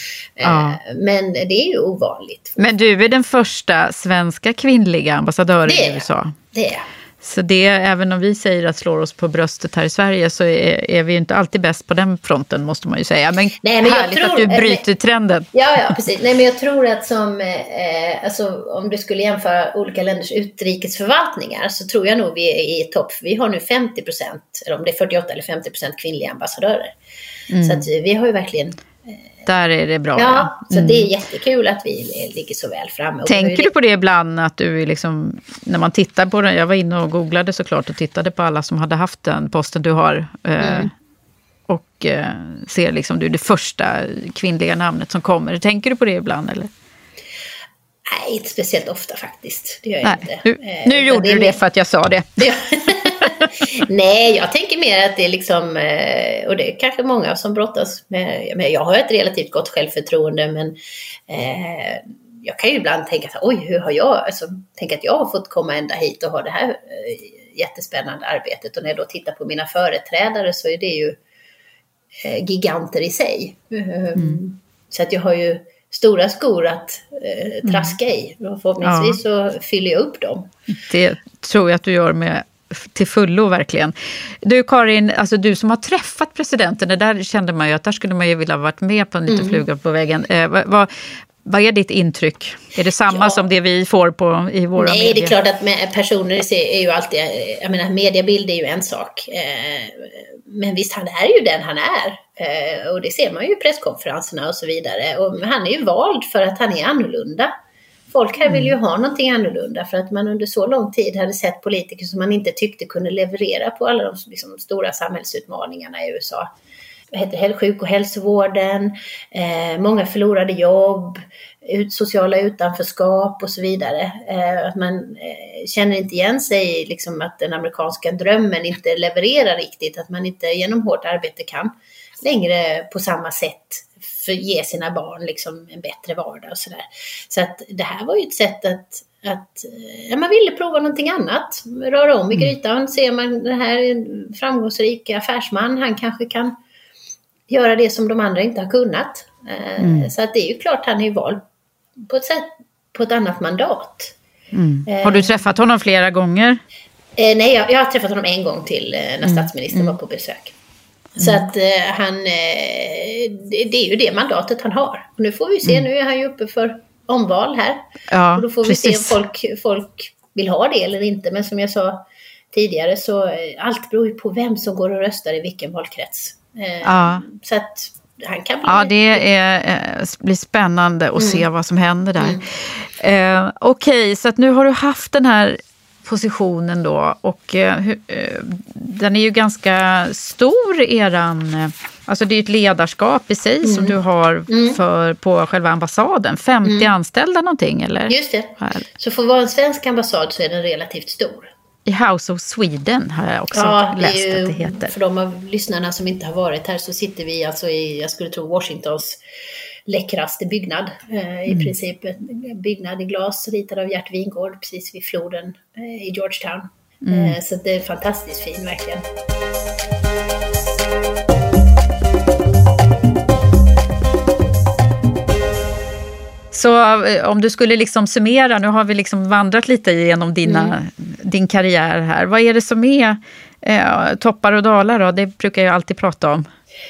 Ja. Men det är ju ovanligt. Men du är den första svenska kvinnliga ambassadören i U S A. Det är Så det, även om vi säger att slår oss på bröstet här i Sverige, så är, är vi ju inte alltid bäst på den fronten, måste man ju säga. Men, Nej, men härligt tror, att du bryter men, trenden. Ja, ja, precis. Nej, men jag tror att som, eh, alltså, om du skulle jämföra olika länders utrikesförvaltningar, så tror jag nog vi är i topp. Vi har nu femtio procent, eller om det är fyrtioåtta eller femtio procent kvinnliga ambassadörer. Mm. Så att vi har ju verkligen... Där är det bra. Ja, ja. så mm. det är jättekul att vi ligger så väl framme. Tänker du på det ibland att du är liksom, när man tittar på den, jag var inne och googlade såklart och tittade på alla som hade haft den posten du har mm. eh, och eh, ser liksom du är det första kvinnliga namnet som kommer. Tänker du på det ibland eller? Nej, inte speciellt ofta faktiskt. Det gör jag Nej, inte. Nu, nu gjorde du det för att jag sa det. Ja. Nej, jag tänker mer att det är liksom, och det är kanske många som brottas med, men jag har ett relativt gott självförtroende, men eh, jag kan ju ibland tänka så, oj, hur har jag, alltså, tänk att jag har fått komma ända hit och ha det här eh, jättespännande arbetet, och när jag då tittar på mina företrädare så är det ju eh, giganter i sig. Mm. Så att jag har ju stora skor att eh, traska i. Och förhoppningsvis ja. så fyller jag upp dem. Det tror jag att du gör med till fullo verkligen. Du Karin, alltså du som har träffat presidenten, det där kände man ju att där skulle man ju vilja ha varit med på en liten mm. fluga på vägen. Eh, vad, vad, vad är ditt intryck? Är det samma ja. som det vi får på i våra Nej, medier? Det är klart att med personer är ju alltid, jag menar mediebild är ju en sak. Eh, men visst, han är ju den han är. Eh, och det ser man ju i presskonferenserna och så vidare. Och han är ju vald för att han är annorlunda. Folk här vill ju ha någonting annorlunda för att man under så lång tid hade sett politiker som man inte tyckte kunde leverera på alla de liksom, stora samhällsutmaningarna i U S A. Vad heter det? Sjuk- och hälsovården, eh, många förlorade jobb, ut, sociala utanförskap och så vidare. Eh, att man eh, känner inte igen sig liksom, att den amerikanska drömmen inte levererar riktigt, att man inte genom hårt arbete kan längre på samma sätt för ge sina barn liksom en bättre vardag och sådär. Så att det här var ju ett sätt att, att ja, man ville prova någonting annat. Röra om i grytan. Ser man den här framgångsrika affärsman, han kanske kan göra det som de andra inte har kunnat. Mm. Så att det är ju klart han är ju vald på ett sätt, på ett annat mandat. Mm. Har du träffat honom flera gånger? Eh, nej, jag, jag har träffat honom en gång till när statsministern mm. var på besök. Så mm. att eh, han, eh, det, det är ju det mandatet han har. Och nu får vi se, mm. nu är han ju uppe för omval här. Ja, och då får precis. vi se om folk, folk vill ha det eller inte. Men som jag sa tidigare så eh, allt beror ju på vem som går och röstar i vilken valkrets. Eh, ja. Så att han kan bli... Ja, det är, eh, blir spännande att mm. se vad som händer där. Mm. Eh, Okej, okay, så att nu har du haft den här positionen då, och eh, den är ju ganska stor eran, alltså det är ett ledarskap i sig mm. som du har mm. för, på själva ambassaden, femtio mm. anställda någonting eller? Just det, så för att vara en svensk ambassad så är den relativt stor. I House of Sweden har jag också ja, läst ju, att det heter. För de av lyssnarna som inte har varit här så sitter vi alltså i, jag skulle tro Washingtons läckraste byggnad, eh, i mm. princip en byggnad i glas ritad av Gert Wingård precis vid floden eh, i Georgetown. Mm. Eh, så det är fantastiskt fint verkligen. Så om du skulle liksom summera, nu har vi liksom vandrat lite genom dina, mm. din karriär här. Vad är det som är eh, toppar och dalar då? Det brukar jag alltid prata om.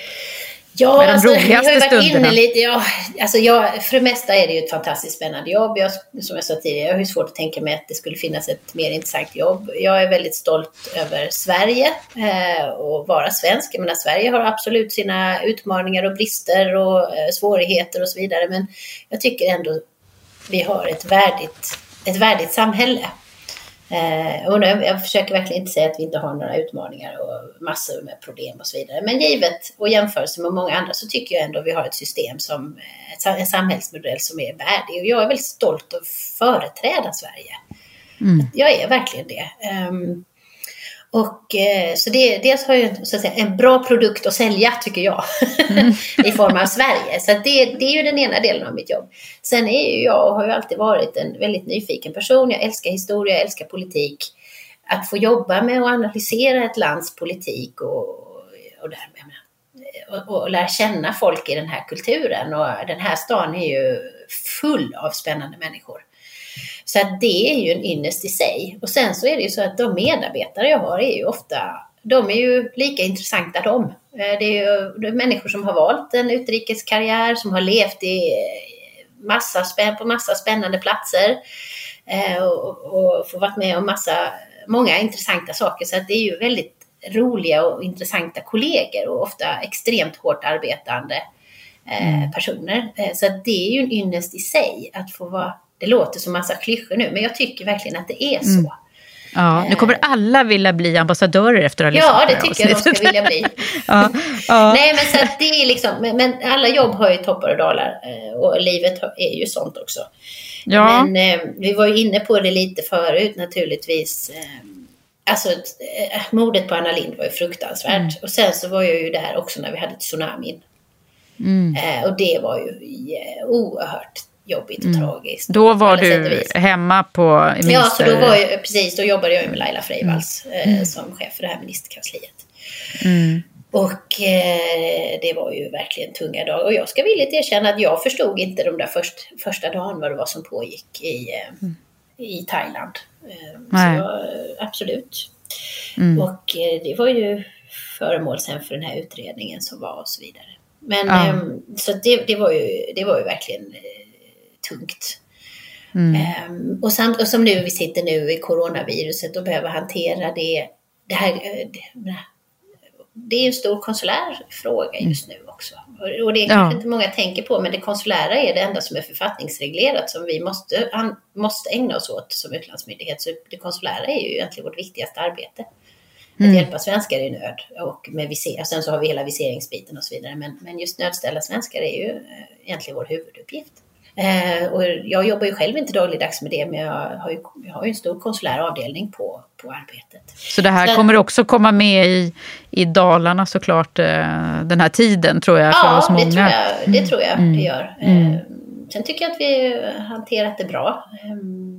Ja, alltså, jag har ju varit inne lite, ja, alltså jag, för det mesta är det ju ett fantastiskt spännande jobb. Jag, som jag sa tidigare, jag har ju svårt att tänka mig att det skulle finnas ett mer intressant jobb. Jag är väldigt stolt över Sverige eh, och vara svensk. Jag menar, Sverige har absolut sina utmaningar och brister och eh, svårigheter och så vidare. Men jag tycker ändå vi har ett värdigt, ett värdigt samhälle. Eh, och jag försöker verkligen inte säga att vi inte har några utmaningar och massor med problem och så vidare. Men givet och jämfört med många andra så tycker jag ändå att vi har ett system som en samhällsmodell som är värdig. Och jag är väldigt stolt att företräda Sverige. Mm. Jag är verkligen det. Um, och eh, så det, dels har jag så att säga, en bra produkt att sälja tycker jag mm. i form av Sverige. Så att det, det är ju den ena delen av mitt jobb. Sen är ju jag och har ju alltid varit en väldigt nyfiken person. Jag älskar historia, jag älskar politik. Att få jobba med att analysera ett lands politik och, och, därmed, och, och lära känna folk i den här kulturen. Och den här stan är ju full av spännande människor. Så att det är ju en ynnest i sig. Och sen så är det ju så att de medarbetare jag har är ju ofta, de är ju lika intressanta de. Det är ju det är människor som har valt en utrikeskarriär, som har levt i massa, på massa spännande platser och, och får varit med om massa, många intressanta saker. Så att det är ju väldigt roliga och intressanta kollegor och ofta extremt hårt arbetande mm. personer. Så att det är ju en ynnest i sig att få vara. Det låter som massa klyschor nu, men jag tycker verkligen att det är så. Mm. Ja, nu kommer alla vilja bli ambassadörer efter att ha lyssnat. Ja, det tycker jag de ska vilja bli. ja, ja. Nej, men så att det är liksom, men, men alla jobb har ju toppar och dalar och livet är ju sånt också. Ja. Men eh, vi var ju inne på det lite förut naturligtvis. Eh, Alltså, eh, mordet på Anna Lindh var ju fruktansvärt. Mm. Och sen så var jag ju där också när vi hade tsunamin. Mm. Eh, och det var ju eh, oerhört jobbigt och mm. tragiskt. Då var du hemma på minister... Ja, så då var jag, precis, då jobbade jag med Laila Freivalds mm. eh, som chef för det här ministerkansliet. Mm. Och eh, det var ju verkligen tunga dagar. Och jag ska villigt erkänna att jag förstod inte de där först, första dagen vad det var som pågick i, eh, mm. i Thailand. Eh, så jag, absolut. Mm. Och eh, det var ju föremål sen för den här utredningen som var och så vidare. Men ja. eh, så det, det, var ju, det var ju verkligen eh, tungt. Mm. Eh, och, samt, och som nu vi sitter nu i coronaviruset och behöver hantera det, det här... Det, Det är en stor konsulär fråga just nu också. Och det är kanske ja. inte många tänker på, men det konsulära är det enda som är författningsreglerat som vi måste, an, måste ägna oss åt som utlandsmyndighet. Så det konsulära är ju egentligen vårt viktigaste arbete. Mm. Att hjälpa svenskar i nöd och med visering. Sen så har vi hela viseringsbiten och så vidare. Men, men just nödställda svenskar är ju egentligen vår huvuduppgift. Eh, och jag jobbar ju själv inte dagligdags med det, men jag har ju, jag har ju en stor konsulär avdelning på, på arbetet. Så det här så, kommer också komma med i, i Dalarna såklart eh, den här tiden tror jag för ja, oss många. Det tror jag det, tror jag mm. det gör. Mm. Eh, sen tycker jag att vi har hanterat det bra. Eh,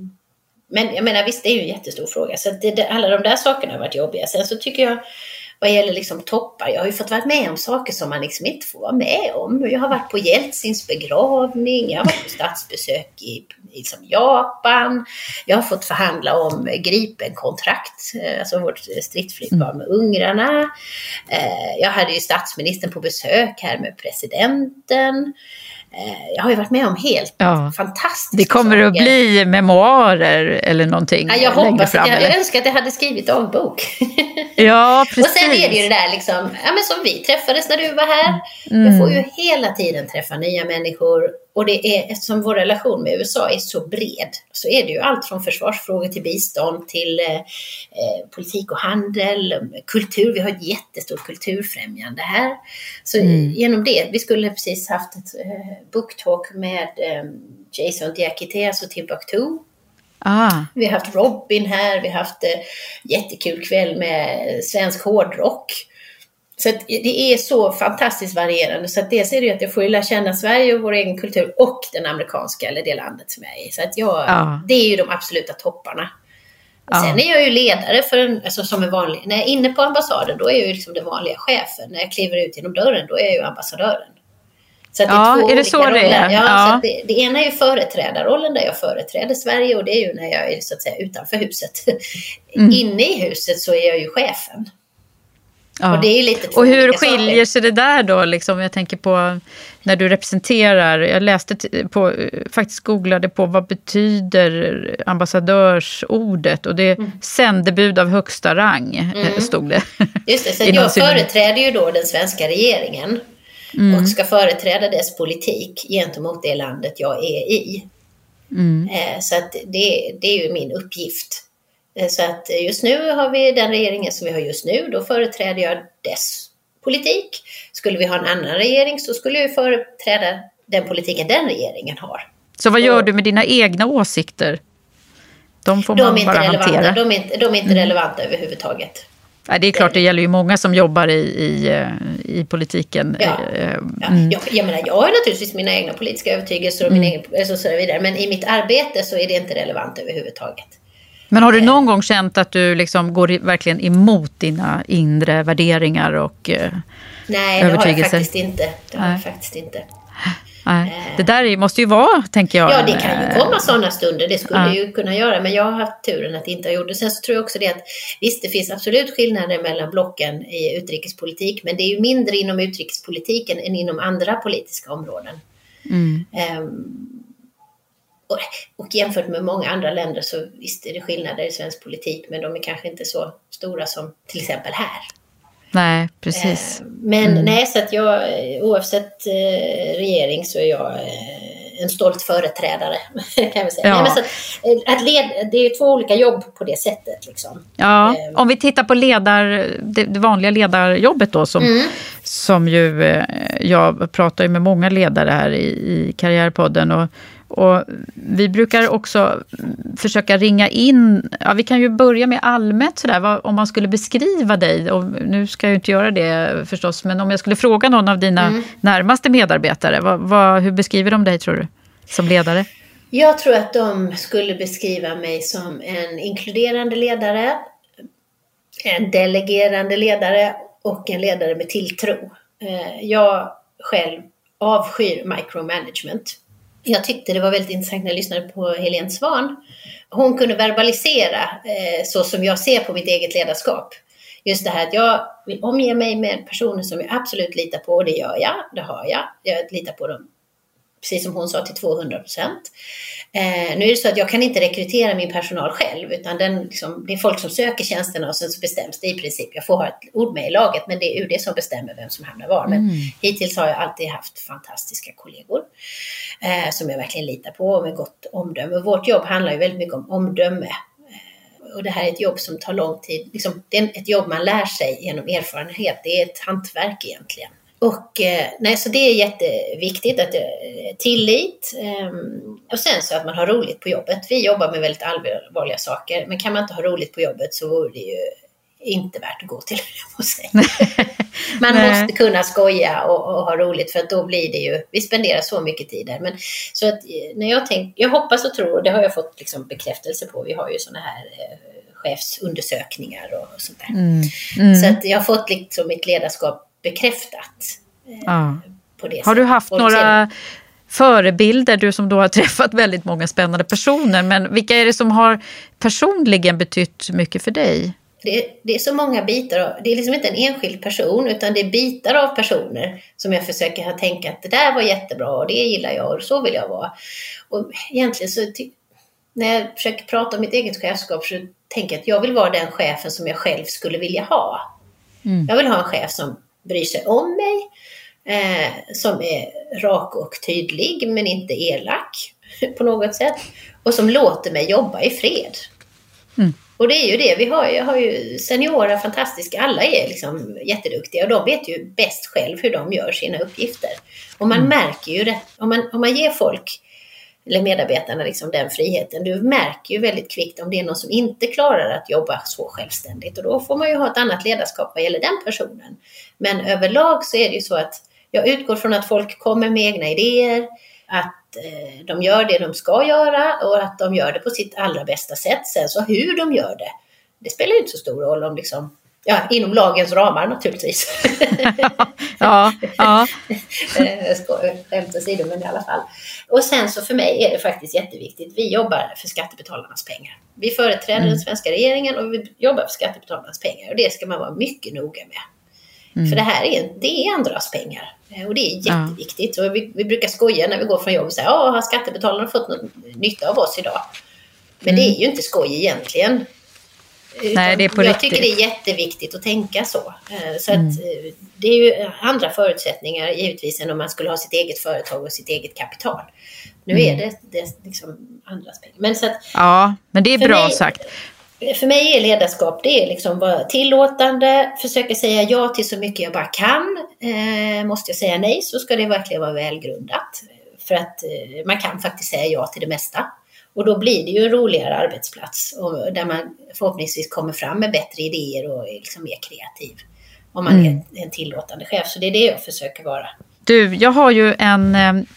men jag menar visst, det är ju en jättestor fråga. Så det, det, alla de där sakerna har varit jobbiga. Sen så tycker jag vad gäller liksom toppar, jag har ju fått vara med om saker som man liksom inte får vara med om. Jag har varit på Jeltsins begravning, jag har varit på statsbesök i, i liksom Japan, jag har fått förhandla om Gripen-kontrakt, alltså vårt stridsflygplan med ungrarna. Jag hade ju statsministern på besök här med presidenten. Jag har ju varit med om helt ja. fantastiska Det kommer saker. Att bli memoarer eller någonting. Ja, jag hoppas fram, jag, jag önskar att jag hade skrivit dagbok. Ja, precis. Och sen är det ju det där liksom, ja, men som vi träffades när du var här. Mm. Jag får ju hela tiden träffa nya människor. Och det är, eftersom vår relation med U S A är så bred, så är det ju allt från försvarsfrågor till bistånd till eh, politik och handel, kultur. Vi har ett jättestort kulturfrämjande här. Så mm. genom det, vi skulle precis haft ett eh, booktalk med eh, Jason Diakité, alltså Timbuktu. Ah. Vi har haft Robin här, vi har haft eh, jättekul kväll med svensk hårdrock. Så att det är så fantastiskt varierande. Så att dels är det ju att jag får lära känna Sverige och vår egen kultur och den amerikanska eller det landet som jag är i. Så att jag, ja. det är ju de absoluta topparna. Ja. Sen är jag ju ledare för en, alltså som en vanlig, när jag är inne på ambassaden då är jag ju liksom den vanliga chefen. När jag kliver ut genom dörren då är jag ju ambassadören. Så att det ja, är två är det så roller. det är? Ja, ja. Så att det, det ena är ju företrädarrollen där jag företräder Sverige och det är ju när jag är så att säga utanför huset. Mm. Inne i huset så är jag ju chefen. Ja. Och, det är lite och hur skiljer sig det där då? Liksom, jag tänker på när du representerar. Jag läste på, faktiskt googlade på vad betyder ambassadörsordet. Och det är mm. sändebud av högsta rang, mm. stod det. Just det, så jag företräder ju då den svenska regeringen. Mm. Och ska företräda dess politik gentemot det landet jag är i. Mm. Så att det, det är ju min uppgift. Så att just nu har vi den regeringen som vi har just nu. Då företräder jag dess politik. Skulle vi ha en annan regering så skulle jag företräda den politiken den regeringen har. Så vad gör och, du med dina egna åsikter? De får man de bara hantera. De är inte, de är inte mm. relevanta överhuvudtaget. Nej, det är klart, det gäller ju många som jobbar i, i, i politiken. Ja. Ja. Jag, jag menar, jag har naturligtvis mina egna politiska övertygelser och mm. min egen, alltså så vidare. Men i mitt arbete så är det inte relevant överhuvudtaget. Men har du någon gång känt att du liksom går verkligen emot dina inre värderingar och eh, Nej, det har jag faktiskt inte. Det har jag faktiskt inte. Nej. Det där måste ju vara, tänker jag. Ja, det kan ju komma sådana stunder. Det skulle ja. ju kunna göra. Men jag har haft turen att inte ha gjort det. Sen så tror jag också det att visst, det finns absolut skillnader mellan blocken i utrikespolitik. Men det är ju mindre inom utrikespolitiken än inom andra politiska områden. Mm. Um, och, och jämfört med många andra länder så visst är det skillnader i svensk politik. Men de är kanske inte så stora som till exempel här. Nej, precis. Men mm. nej, så att jag, oavsett eh, regering så är jag eh, en stolt företrädare, kan vi säga. Ja. Nej, men så att, att led, det är två olika jobb på det sättet. Liksom. Ja, eh. om vi tittar på ledar, det, det vanliga ledarjobbet då, som, mm. som ju, eh, jag pratar ju med många ledare här i, i Karriärpodden och Och vi brukar också försöka ringa in, ja, vi kan ju börja med allmänt sådär, vad, om man skulle beskriva dig, och nu ska jag ju inte göra det förstås, men om jag skulle fråga någon av dina mm. närmaste medarbetare, vad, vad, hur beskriver de dig, tror du, som ledare? Jag tror att de skulle beskriva mig som en inkluderande ledare, en delegerande ledare och en ledare med tilltro. Jag själv avskyr micromanagement. Jag tyckte det var väldigt intressant när jag lyssnade på Helene Svan. Hon kunde verbalisera eh, så som jag ser på mitt eget ledarskap. Just det här att jag vill omge mig med personer som jag absolut litar på, och det gör jag, det har jag. Jag litar på dem, precis som hon sa, till tvåhundra procent. Eh, nu är det så att jag kan inte rekrytera min personal själv, utan den, liksom, det är folk som söker tjänsterna och sen så bestäms det i princip. Jag får ha ett ord med i laget, men det är ju det som bestämmer vem som hamnar var. Men mm. hittills har jag alltid haft fantastiska kollegor eh, som jag verkligen litar på och med gott omdöme. Och vårt jobb handlar ju väldigt mycket om omdöme. Eh, och det här är ett jobb som tar lång tid. Liksom, det är ett jobb man lär sig genom erfarenhet. Det är ett hantverk egentligen. Och eh, nej, så det är jätteviktigt att eh, tillit eh, och sen så att man har roligt på jobbet. Vi jobbar med väldigt allvarliga saker, men kan man inte ha roligt på jobbet så vore det ju inte värt att gå till, jag måste säga. Man nej. måste kunna skoja och, och ha roligt, för att då blir det ju, vi spenderar så mycket tid där. Men så att när jag tänker, jag hoppas och tror, och det har jag fått liksom bekräftelse på, vi har ju såna här eh, chefsundersökningar och sånt där. Mm. Mm. Så att jag har fått liksom mitt ledarskap bekräftat. Eh, ja. På det har du haft och några förebilder, du som då har träffat väldigt många spännande personer, men vilka är det som har personligen betytt mycket för dig? Det, det är så många bitar av, det är liksom inte en enskild person, utan det är bitar av personer som jag försöker ha tänka att det där var jättebra och det gillar jag och så vill jag vara. Och egentligen så ty- när jag försöker prata om mitt eget chefskap så tänker jag att jag vill vara den chefen som jag själv skulle vilja ha. Mm. Jag vill ha en chef som bryr sig om mig, eh, som är rak och tydlig men inte elak på något sätt, och som låter mig jobba i fred. Mm. Och det är ju det, vi har ju, har ju seniora, fantastiska, alla är liksom jätteduktiga och de vet ju bäst själv hur de gör sina uppgifter. Och man mm. märker ju det, om man, om man ger folk eller medarbetarna liksom den friheten, du märker ju väldigt kvickt om det är någon som inte klarar att jobba så självständigt, och då får man ju ha ett annat ledarskap vad gäller den personen. Men överlag så är det ju så att jag utgår från att folk kommer med egna idéer, att eh, de gör det de ska göra och att de gör det på sitt allra bästa sätt. Sen så hur de gör det, det spelar ju inte så stor roll om liksom, ja, inom lagens ramar naturligtvis. ja, ja. Skämt åsido, men i alla fall. Och sen så för mig är det faktiskt jätteviktigt. Vi jobbar för skattebetalarnas pengar. Vi företräder mm. den svenska regeringen och vi jobbar för skattebetalarnas pengar. Och det ska man vara mycket noga med. Mm. För det här är, det är andras pengar. Och det är jätteviktigt. Och vi, vi brukar skoja när vi går från jobb och säga, ja, har skattebetalarna fått någon nytta av oss idag? Men mm. det är ju inte skoj egentligen. Nej, det är på jag riktigt. tycker det är jätteviktigt att tänka så. Så att mm. det är ju andra förutsättningar givetvis än om man skulle ha sitt eget företag och sitt eget kapital. Nu mm. är det, det liksom andras pengar. Men så att, ja, men det är bra mig, sagt. För mig är ledarskap, det är liksom vara tillåtande, försöka säga ja till så mycket jag bara kan. Eh, måste jag säga nej så ska det verkligen vara välgrundat. För att eh, man kan faktiskt säga ja till det mesta. Och då blir det ju en roligare arbetsplats och där man förhoppningsvis kommer fram med bättre idéer och är liksom mer kreativ. Om man mm. är en tillåtande chef. Så det är det jag försöker vara. Du, jag har ju en,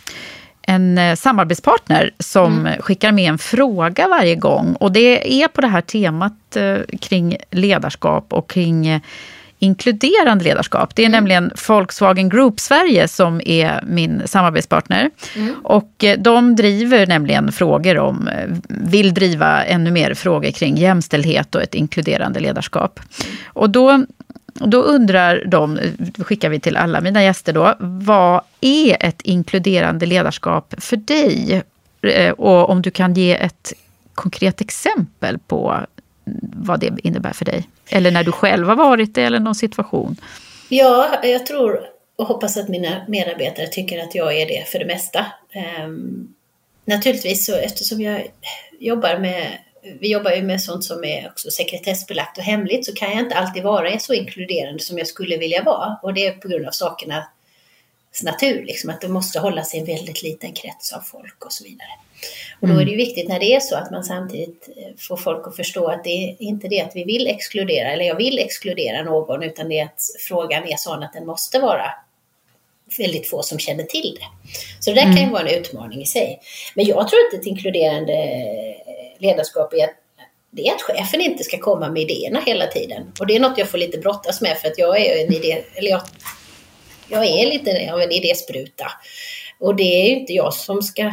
en samarbetspartner som mm. skickar med en fråga varje gång. Och det är på det här temat kring ledarskap och kring inkluderande ledarskap. Det är mm. nämligen Volkswagen Group Sverige som är min samarbetspartner. Mm. Och de driver nämligen frågor om, vill driva ännu mer frågor kring jämställdhet och ett inkluderande ledarskap. Och då, då undrar de, skickar vi till alla mina gäster då, vad är ett inkluderande ledarskap för dig? Och om du kan ge ett konkret exempel på vad det innebär för dig. Eller när du själv har varit det, eller någon situation. Ja, jag tror och hoppas att mina medarbetare tycker att jag är det för det mesta. Um, naturligtvis så, eftersom jag jobbar med, vi jobbar ju med sånt som är också sekretessbelagt och hemligt, så kan jag inte alltid vara så inkluderande som jag skulle vilja vara. Och det är på grund av sakerna natur, liksom, att det måste hålla sig en väldigt liten krets av folk och så vidare. Och då är det ju viktigt när det är så att man samtidigt får folk att förstå att det är inte det att vi vill exkludera, eller jag vill exkludera någon, utan det är att frågan är sån att den måste vara väldigt få som känner till det. Så det där mm. kan ju vara en utmaning i sig. Men jag tror att ett inkluderande ledarskap är att det är att chefen inte ska komma med idéerna hela tiden. Och det är något jag får lite brottas med, för att jag är en idé, eller jag, jag är lite av en idéspruta. Och det är ju inte jag som ska...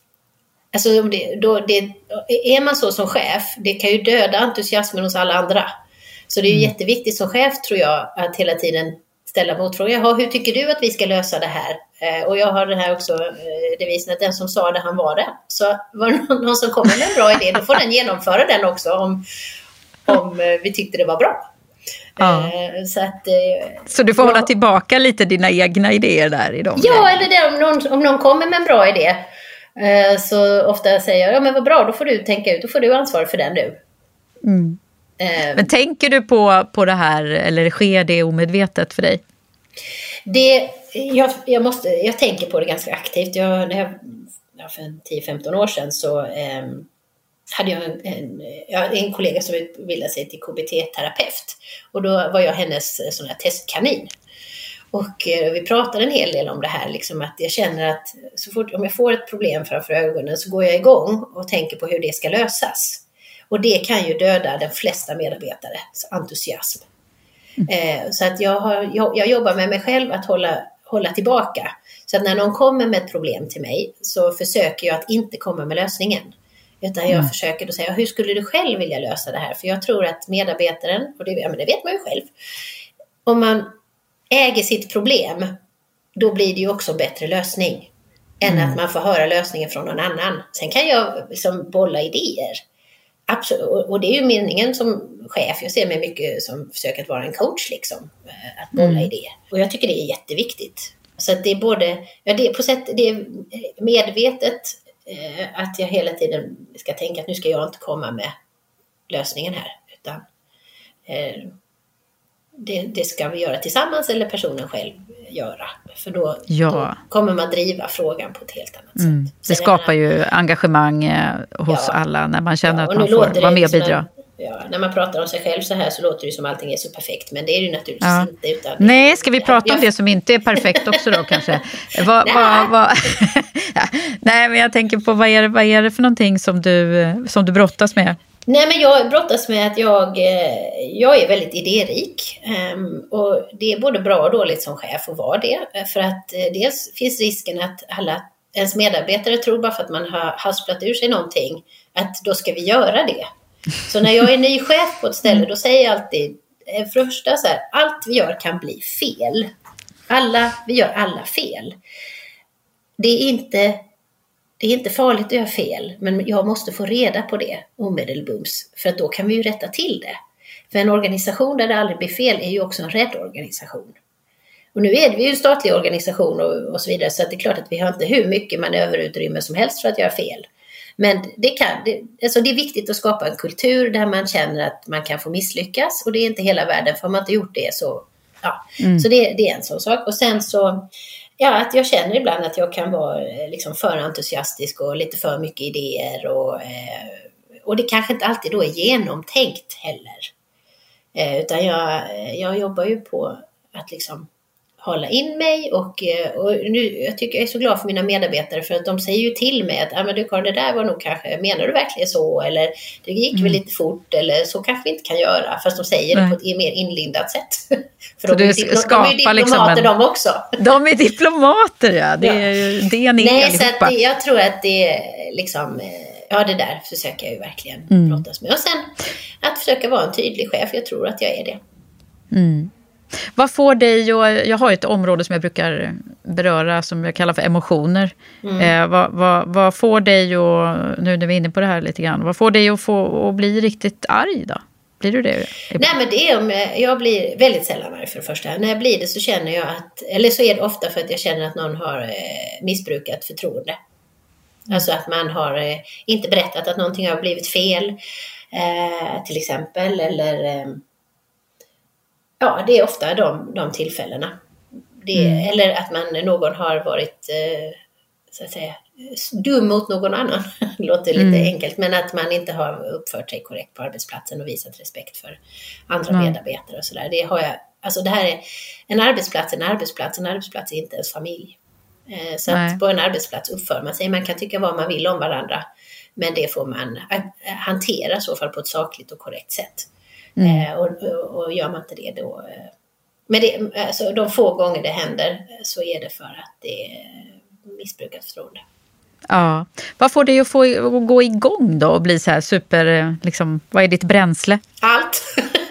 Alltså det, då, det, är man så som chef, det kan ju döda entusiasmen hos alla andra. Så det är ju mm. jätteviktigt som chef, tror jag, att hela tiden ställa motfrågor. Jaha, hur tycker du att vi ska lösa det här? Eh, och jag har den här också eh, devisen att den som sa det, han var det. Så var det någon, någon som kommer med en bra idé, då får den genomföra den också om, om eh, vi tyckte det var bra. Ja. Eh, så, att, eh, så du får hålla tillbaka lite dina egna idéer där i dem? Ja, eller det, om, någon, om någon kommer med en bra idé, eh, så ofta säger jag, ja men vad bra, då får du tänka ut, då får du ansvar för den nu. Mm. Men tänker du på, på det här, eller sker det omedvetet för dig? Det, jag, jag, måste, jag tänker på det ganska aktivt. Jag, när jag, ja, för tio femton år sedan så eh, hade jag en, en, en kollega som utbildade sig till K B T-terapeut. Och då var jag hennes sån här testkanin. Och eh, vi pratade en hel del om det här. Liksom att jag känner att så fort om jag får ett problem framför ögonen så går jag igång och tänker på hur det ska lösas. Och det kan ju döda de flesta medarbetares entusiasm. Mm. Eh, så att jag, har, jag, jag jobbar med mig själv att hålla, hålla tillbaka. Så att när någon kommer med ett problem till mig så försöker jag att inte komma med lösningen. Utan jag mm. försöker att säga, hur skulle du själv vilja lösa det här? För jag tror att medarbetaren, och det, ja, men det vet man ju själv. Om man äger sitt problem, då blir det ju också en bättre lösning. Än mm. att man får höra lösningen från någon annan. Sen kan jag liksom bolla idéer. Absolut. Och det är ju meningen som chef. Jag ser mig mycket som försöker att vara en coach liksom. Att bolla mm. idéer. Och jag tycker det är jätteviktigt. Så att det är både, ja det är på sätt, det är medvetet eh, att jag hela tiden ska tänka att nu ska jag inte komma med lösningen här. Utan eh, det, det ska vi göra tillsammans eller personen själv göra. För då, ja. då kommer man driva frågan på ett helt annat mm. sätt. Det skapar ju engagemang eh, hos ja. alla när man känner ja, att man får vara med och bidra. En, ja, när man pratar om sig själv så här så låter det som allting är så perfekt. Men det är det ju naturligtvis ja. inte. Utan Nej, ska vi prata ja. om det som inte är perfekt också då kanske? Va, va, va? ja. Nej, men jag tänker på vad är, det, vad är det för någonting som du, som du brottas med? Nej, men jag brottas med att jag, jag är väldigt idérik. Och det är både bra och dåligt som chef att vara det. För att dels finns risken att alla ens medarbetare tror bara för att man har hasplat ur sig någonting att då ska vi göra det. Så när jag är ny chef på ett ställe då säger jag alltid första så här, allt vi gör kan bli fel. Alla, vi gör alla fel. Det är inte... Det är inte farligt att göra fel, men jag måste få reda på det omedelbums. För att då kan vi ju rätta till det. För en organisation där det aldrig blir fel är ju också en rädd organisation. Och nu är det ju en statlig organisation och, och så vidare. Så att det är klart att vi har inte hur mycket manöverutrymme som helst för att göra fel. Men det, kan, det, alltså det är viktigt att skapa en kultur där man känner att man kan få misslyckas. Och det är inte hela världen, för om man inte gjort det så... Ja. Mm. Så det, det är en sån sak. Och sen så... Ja, att jag känner ibland att jag kan vara liksom för entusiastisk och lite för mycket idéer. Och, eh, och det kanske inte alltid då är genomtänkt heller. Eh, utan jag, jag jobbar ju på att liksom hålla in mig. Och, och nu, jag tycker jag är så glad för mina medarbetare. För att de säger ju till mig att ah, men du Karin, det där var nog kanske, menar du verkligen så? Eller det gick mm. väl lite fort? Eller så kanske vi inte kan göra. Fast de säger Nej. det på ett mer inlindat sätt. För de, du är diplo- de är ju diplomater liksom en... de också. De är diplomater, ja. Det är ju ja. det ni Nej, så att det, jag tror att det är liksom... Ja, det där försöker jag ju verkligen mm. brottas med. Och sen att försöka vara en tydlig chef. Jag tror att jag är det. Mm. Vad får dig, och jag har ett område som jag brukar beröra som jag kallar för emotioner. Mm. Eh, vad, vad, vad får dig, och nu när vi är inne på det här lite grann, vad får dig att, få, att bli riktigt arg då? Blir du det? Nej, men det är om jag blir väldigt sällan arg för det första. När jag blir det så känner jag att, eller så är det ofta för att jag känner att någon har eh, missbrukat förtroende. Mm. Alltså att man har eh, inte berättat att någonting har blivit fel eh, till exempel, eller... Eh, Ja, det är ofta de, de tillfällena. Det, Mm. Eller att man, någon har varit eh, så att säga, dum mot någon annan. Det låter lite Mm. enkelt, men att man inte har uppfört sig korrekt på arbetsplatsen och visat respekt för andra Mm. medarbetare och sådär. Det har jag, alltså det här är en arbetsplats, en arbetsplats, en arbetsplats är inte ens familj. Eh, så Nej. att på en arbetsplats uppför man sig, man kan tycka vad man vill om varandra, men det får man eh, hantera i så fall på ett sakligt och korrekt sätt. Mm. Eh, och, och, och gör man inte det då, eh, men det, alltså, de få gånger det händer så är det för att det är missbrukat förtroende. Ja. Vad får dig att få att gå igång då och bli så här super, liksom, vad är ditt bränsle? Allt.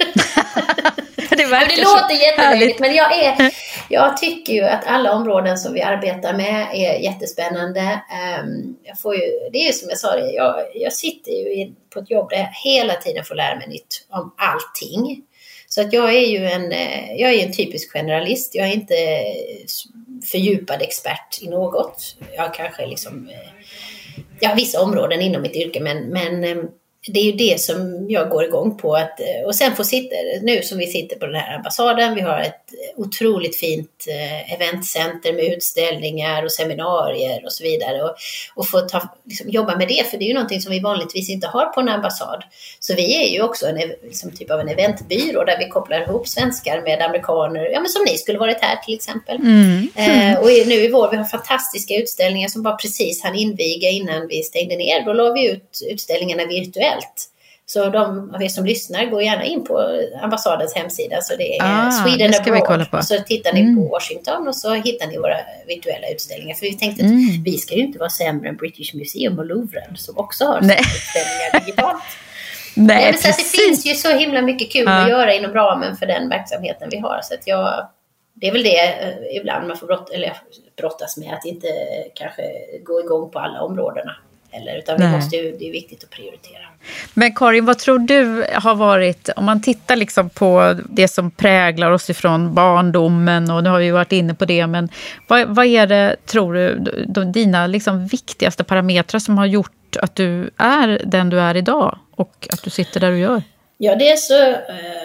Det, ja, det låter jättelöjligt, men jag, är, jag tycker ju att alla områden som vi arbetar med är jättespännande. Um, jag får ju, det är ju som jag sa, jag, jag sitter ju på ett jobb där jag hela tiden får lära mig nytt om allting. Så att jag är ju en, jag är en typisk generalist. Jag är inte fördjupad expert i något. Jag kanske liksom, jag har vissa områden inom mitt yrke, men, men det är ju det som jag går igång på. Att, och sen får sitta, nu som vi sitter på den här ambassaden, vi har ett otroligt fint eventcenter med utställningar och seminarier och så vidare. Och, och få ta, liksom, jobba med det, för det är ju någonting som vi vanligtvis inte har på en ambassad. Så vi är ju också en liksom, typ av en eventbyrå där vi kopplar ihop svenskar med amerikaner, ja, men som ni skulle varit här till exempel. Mm. Eh, och nu i vår, vi har fantastiska utställningar som bara precis hann inviga innan vi stängde ner. Då la vi ut utställningarna virtuellt. Så de av er som lyssnar, går gärna in på ambassadens hemsida. Så det är ah, Sweden det ska Abroad. Vi kolla på. Och så tittar ni mm. på Washington och så hittar ni våra virtuella utställningar. För vi tänkte att mm. vi ska ju inte vara sämre än British Museum och Louvren som också har utställningar digitalt. Nej, Nej, men så att det finns ju så himla mycket kul ja. att göra inom ramen för den verksamheten vi har. Så att jag, det är väl det ibland man får brott, eller brottas med, att inte kanske gå igång på alla områdena. Eller, utan vi måste ju, det är viktigt att prioritera. Men Karin, vad tror du har varit, om man tittar liksom på det som präglar oss ifrån barndomen, och nu har vi ju varit inne på det, men vad, vad är det, tror du, de, dina liksom viktigaste parametrar som har gjort att du är den du är idag och att du sitter där du gör? Ja, det är så uh,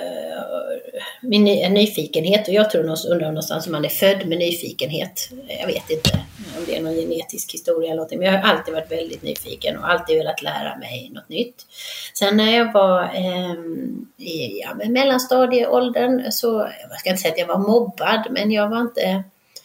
min ny, nyfikenhet, och jag tror undrar någonstans om man är född med nyfikenhet. Jag vet inte om det är någon genetisk historia eller någonting, men jag har alltid varit väldigt nyfiken och alltid velat lära mig något nytt. Sen när jag var um, i ja, mellanstadieåldern så, jag ska inte säga att jag var mobbad, men jag var inte...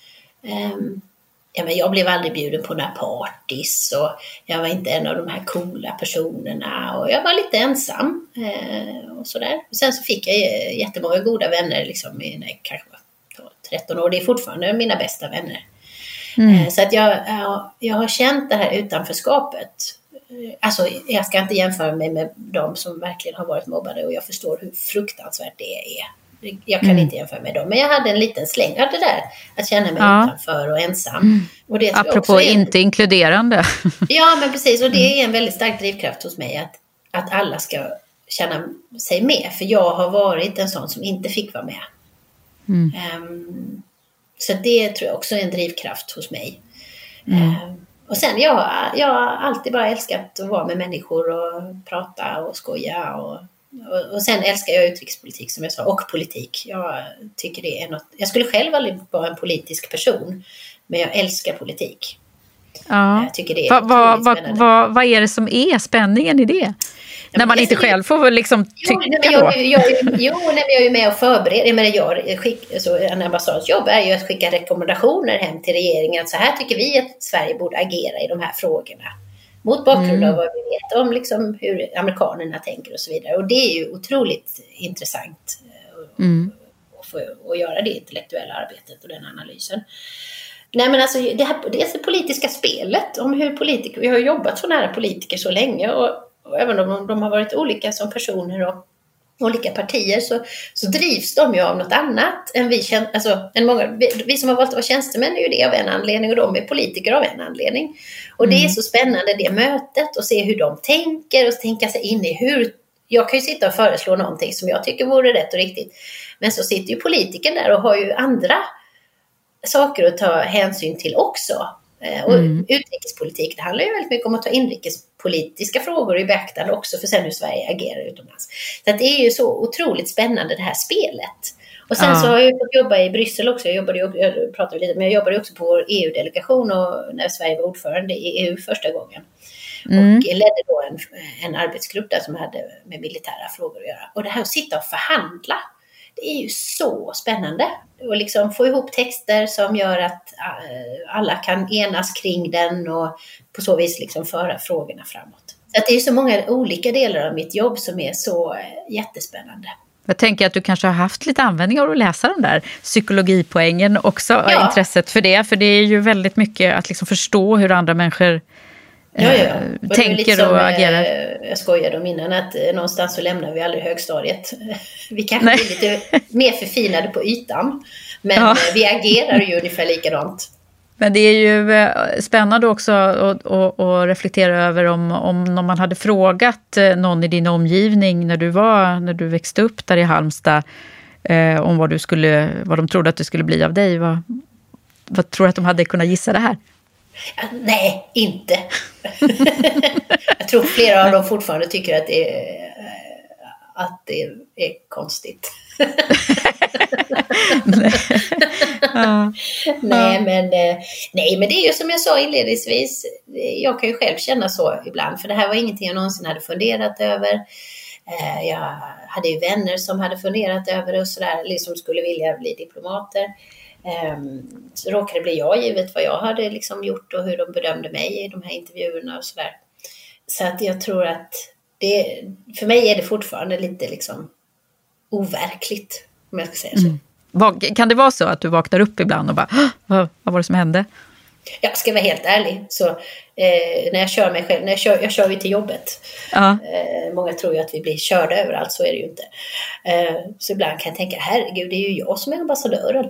Um, Ja, men jag blev aldrig bjuden på några parties och jag var inte en av de här coola personerna och jag var lite ensam eh, och sådär. Och sen så fick jag jättemånga goda vänner liksom, när jag kanske var tretton år. Det är fortfarande mina bästa vänner. Mm. Eh, så att jag, jag, jag har känt det här utanförskapet. Alltså jag ska inte jämföra mig med de som verkligen har varit mobbade, och jag förstår hur fruktansvärt det är. Jag kan mm. inte jämföra med dem. Men jag hade en liten släng av det där. Att känna mig ja. utanför och ensam. Mm. Och det apropå är, inte inkluderande. Ja, men precis. Och det är en väldigt stark drivkraft hos mig. Att, att alla ska känna sig med. För jag har varit en sån som inte fick vara med. Mm. Um, så det tror jag också är en drivkraft hos mig. Mm. Um, och sen jag, jag har alltid bara älskat att vara med människor. Och prata och skoja och... Och sen älskar jag utrikespolitik som jag sa, och politik. Jag tycker det är något, jag skulle själv aldrig vara en politisk person, men jag älskar politik. Ja. Jag tycker det är va, va, va, va, vad är det som är spänningen i det? Ja, när man inte själv får liksom tycka jo, nej, då. Jag, jag, jo, nej, men jag är med och förbereder. Jag menar, jag skick, alltså, en ambassads jobb är ju att skicka rekommendationer hem till regeringen. Att så här tycker vi att Sverige borde agera i de här frågorna. Mot bakgrund mm. av vad vi vet om liksom hur amerikanerna tänker och så vidare. Och det är ju otroligt intressant mm. att få att göra det intellektuella arbetet och den analysen. Nej, men alltså det här, det är det politiska spelet om hur politiker, vi har jobbat så nära politiker så länge, och, och även om de har varit olika som personer och olika partier, så, så drivs de ju av något annat än vi, alltså, än många, vi, vi som har valt att vara tjänstemän är ju det av en anledning, och de är politiker av en anledning. Och mm. det är så spännande det mötet, och se hur de tänker och tänka sig in i hur, jag kan ju sitta och föreslå någonting som jag tycker vore rätt och riktigt, men så sitter ju politiker där och har ju andra saker att ta hänsyn till också. Och mm. utrikespolitik, det handlar ju väldigt mycket om att ta inrikespolitiska frågor i beaktande också, för sen hur Sverige agerar utomlands. Så att det är ju så otroligt spännande det här spelet. Och sen Ja. så har jag fått jobba i Bryssel också. Jag jobbade, ju- jag pratade lite, men jag jobbade också på vår E U-delegation och när Sverige var ordförande i E U första gången. Mm. Och ledde då en, en arbetsgrupp där som hade med militära frågor att göra. Och det här att sitta och förhandla, det är ju så spännande. Och liksom få ihop texter som gör att äh, alla kan enas kring den och på så vis liksom föra frågorna framåt. Så att det är så många olika delar av mitt jobb som är så äh, jättespännande. Jag tänker att du kanske har haft lite användning av att läsa de där psykologipoängen också, Ja. intresset för det. För det är ju väldigt mycket att liksom förstå hur andra människor Ja, ja. eh, Och det är tänker lite som, och eh, agerar. Jag skojade om innan att eh, någonstans så lämnar vi aldrig högstadiet. Vi kanske Nej. blir lite mer förfinade på ytan. Men Ja. eh, vi agerar ju ungefär likadant. Men det är ju eh, spännande också att, att, att reflektera över om, om man hade frågat eh, någon i din omgivning när du var när du växte upp där i Halmstad eh, om vad du skulle vad de trodde att det skulle bli av dig. Vad, vad tror du att de hade kunnat gissa det här? Ja, nej, inte. Jag tror flera av dem fortfarande tycker att det är, eh, att det är konstigt. Nej. Ja. Nej, men, eh, nej, men det är ju som jag sa inledningsvis. Jag kan ju själv känna så ibland. För det här var ingenting jag någonsin hade funderat över. Eh, jag hade ju vänner som hade funderat över det och sådär. Liksom skulle vilja bli diplomater. Eh, så råkade bli jag givet vad jag hade liksom gjort och hur de bedömde mig i de här intervjuerna och sådär. Så att jag tror att det, för mig är det fortfarande lite liksom overkligt, om jag ska säga så. Mm. Vad- Kan det vara så att du vaknar upp ibland och bara, "Åh, vad, vad var det som hände? Jag ska vara helt ärlig. Så eh, när jag kör mig själv, när jag kör, jag kör ju till jobbet. Ja. Eh, många tror ju att vi blir körda överallt, så är det ju inte. Eh, så ibland kan jag tänka, herregud, det är ju jag som är ambassadören.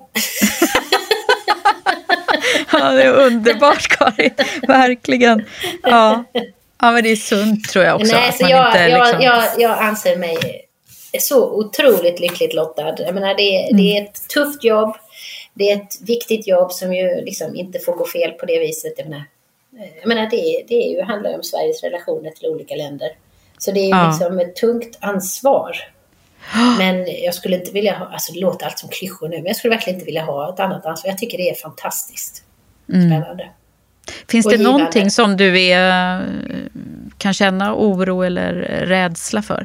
Ja, det är underbart, Karin. Verkligen. Ja. Ja, men det är sunt tror jag också. Nej, att så man jag, inte, jag, liksom... jag, jag anser mig så otroligt lyckligt lottad. Jag menar, det, är, Mm. det är ett tufft jobb. Det är ett viktigt jobb som ju liksom inte får gå fel på det viset. Jag menar, jag menar det, är, det är ju, handlar om Sveriges relationer till olika länder. Så det är ju Ja. liksom ett tungt ansvar. Men jag skulle inte vilja ha, alltså det låter allt som klyschor nu, men jag skulle verkligen inte vilja ha ett annat ansvar. Jag tycker det är fantastiskt spännande. Finns och det givande. någonting som du är, kan känna oro eller rädsla för?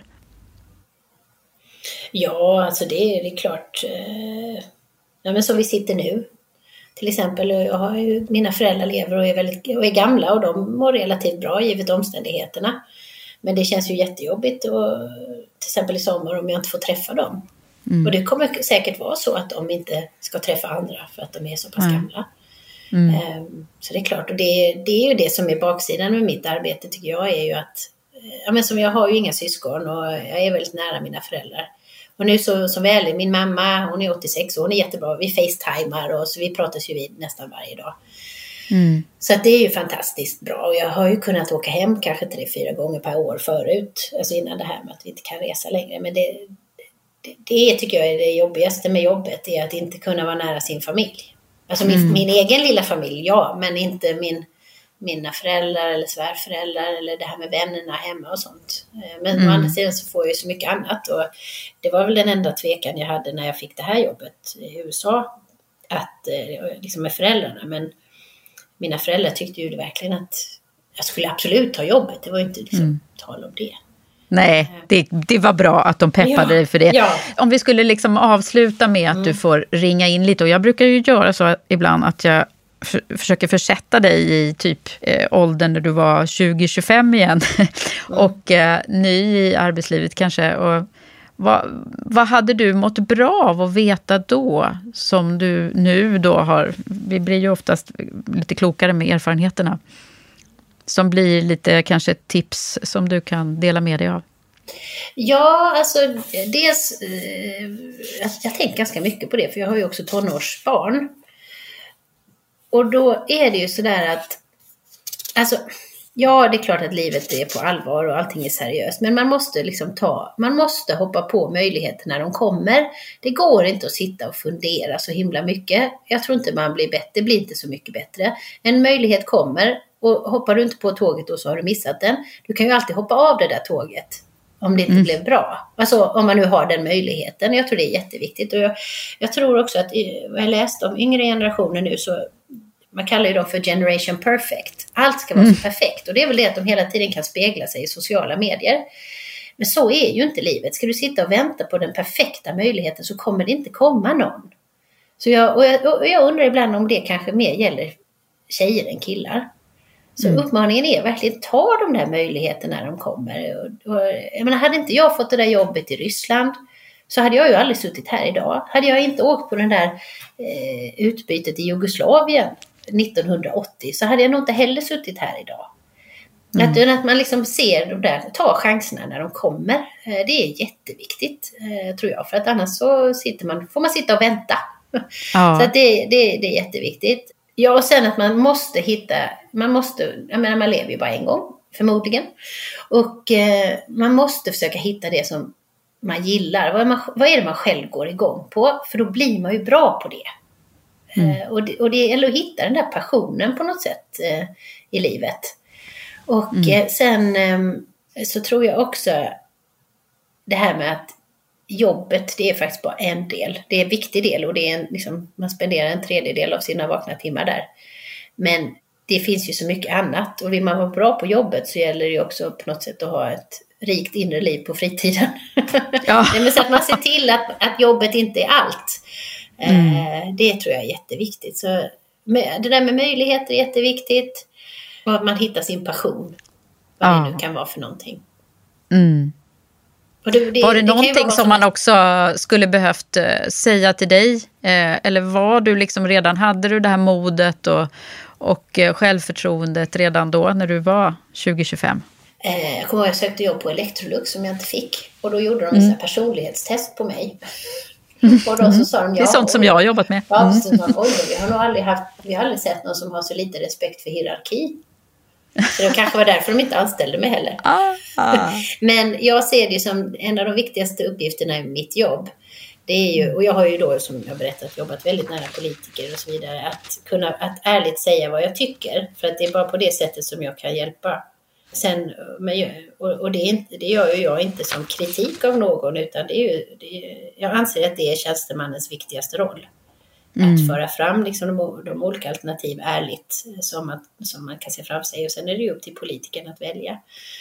Ja, alltså det är, det är klart. Eh, ja, men som vi sitter nu. Till exempel, jag har ju, mina föräldrar lever och är, väldigt, och är gamla och de mår relativt bra givet omständigheterna. Men det känns ju jättejobbigt och, till exempel i sommar om jag inte får träffa dem. Mm. Och det kommer säkert vara så att de inte ska träffa andra för att de är så pass Mm. gamla. Mm. Um, så det är klart, och det, det är ju det som är baksidan med mitt arbete tycker jag är ju att, ja men som jag har ju inga syskon och jag är väldigt nära mina föräldrar. Och nu så, som väl är min mamma, hon är åttiosex och hon är jättebra, vi facetimar och så vi pratas ju vid nästan varje dag. Mm. Så att det är ju fantastiskt bra och jag har ju kunnat åka hem kanske tre, fyra gånger per år förut, alltså innan det här med att vi inte kan resa längre, men det, det, det tycker jag är det jobbigaste med jobbet, är att inte kunna vara nära sin familj. Alltså min, Mm. min egen lilla familj, ja, men inte min, mina föräldrar eller svärföräldrar eller det här med vännerna hemma och sånt. Men Mm. å andra sidan så får jag ju så mycket annat och det var väl den enda tvekan jag hade när jag fick det här jobbet i U S A, att eh, liksom med föräldrarna, men mina föräldrar tyckte ju verkligen att jag skulle absolut ta jobbet, det var ju inte liksom Mm. tal om det. Nej, det, det var bra att de peppade Ja, dig för det. ja. Om vi skulle liksom avsluta med att Mm. du får ringa in lite. Och jag brukar ju göra så ibland att jag för, försöker försätta dig i typ eh, åldern när du var tjugo tjugofem igen. Mm. och eh, ny i arbetslivet kanske. Och vad, vad hade du mått bra av att veta då som du nu då har? Vi blir ju oftast lite klokare med erfarenheterna. Som blir lite kanske ett tips som du kan dela med dig av. Ja, alltså dels, eh, jag, jag tänker ganska mycket på det, för jag har ju också tonårsbarn. Och då är det ju sådär att, alltså, ja, det är klart att livet är på allvar och allting är seriöst, men man måste liksom ta, man måste hoppa på möjligheter när de kommer. Det går inte att sitta och fundera så himla mycket. Jag tror inte man blir bättre, det blir inte så mycket bättre. En möjlighet kommer och hoppar du inte på tåget då så har du missat den. Du kan ju alltid hoppa av det där tåget. om det inte mm. blev bra. Alltså om man nu har den möjligheten. Jag tror det är jätteviktigt. Och jag, jag tror också att, vad jag läste om yngre generationer nu, så man kallar ju dem för generation perfect. Allt ska vara mm. så perfekt. Och det är väl det att de hela tiden kan spegla sig i sociala medier. Men så är ju inte livet. Ska du sitta och vänta på den perfekta möjligheten så kommer det inte komma någon. Så jag, och jag, och jag undrar ibland om det kanske mer gäller tjejer än killar. Så mm. uppmaningen är verkligen ta de där möjligheterna när de kommer. Och, och, jag menar, hade inte jag fått det där jobbet i Ryssland så hade jag ju aldrig suttit här idag. Hade jag inte åkt på den där eh, utbytet i Jugoslavien nittonhundraåttio så hade jag nog inte heller suttit här idag. Mm. Att, att man liksom ser de där, tar chanserna när de kommer. Eh, det är jätteviktigt eh, tror jag. För att annars så sitter man, får man sitta och vänta. Ja. Så att det, det, det är jätteviktigt. Ja, och sen att man måste hitta, man måste, jag menar man lever ju bara en gång, förmodligen. Och eh, man måste försöka hitta det som man gillar. Vad är, man, vad är det man själv går igång på? För då blir man ju bra på det. Mm. Eh, och det, och det gäller att hitta den där passionen på något sätt eh, i livet. Och mm. eh, sen eh, så tror jag också det här med att jobbet, det är faktiskt bara en del. Det är en viktig del och det är en, liksom, man spenderar en tredjedel av sina vakna timmar där. Men det finns ju så mycket annat. Och vill man vara bra på jobbet så gäller det ju också på något sätt att ha ett rikt inre liv på fritiden. Ja. Men så att man ser till att, att jobbet inte är allt. Mm. Eh, det tror jag är jätteviktigt. Så med, det där med möjligheter är jätteviktigt. Och att man hittar sin passion. Vad ja. det nu kan vara för någonting. Mm. Det, det, var det, det någonting som man också skulle behövt uh, säga till dig? Eh, eller var du liksom redan, hade du det här modet och, och uh, självförtroendet redan då när du var tjugo tjugofem? Eh, jag kommer ihåg att jag sökte jobb på Electrolux som jag inte fick. Och då gjorde de en mm. personlighetstest på mig. Och då så sa de, ja, det är sånt som jag har jobbat med. Ja, mm. så sa de, oj, vi har nog aldrig, haft, vi har aldrig sett någon som har så lite respekt för hierarki. Så det kanske var därför de inte anställde mig heller. Ah, ah. Men jag ser det som en av de viktigaste uppgifterna i mitt jobb. Det är ju, och jag har ju då, som jag berättat, jobbat väldigt nära politiker och så vidare. Att kunna att ärligt säga vad jag tycker. För att det är bara på det sättet som jag kan hjälpa. Sen, och det, är inte, det gör ju jag inte som kritik av någon. Utan det är ju, det är, jag anser att det är tjänstemannens viktigaste roll. Mm. Att föra fram liksom de, de olika alternativ ärligt som, att, som man kan se fram sig. Och sen är det ju upp till politikerna att välja.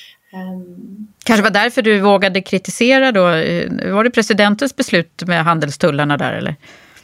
Um, Kanske var därför du vågade kritisera då. Var det presidentens beslut med handelstullarna där eller?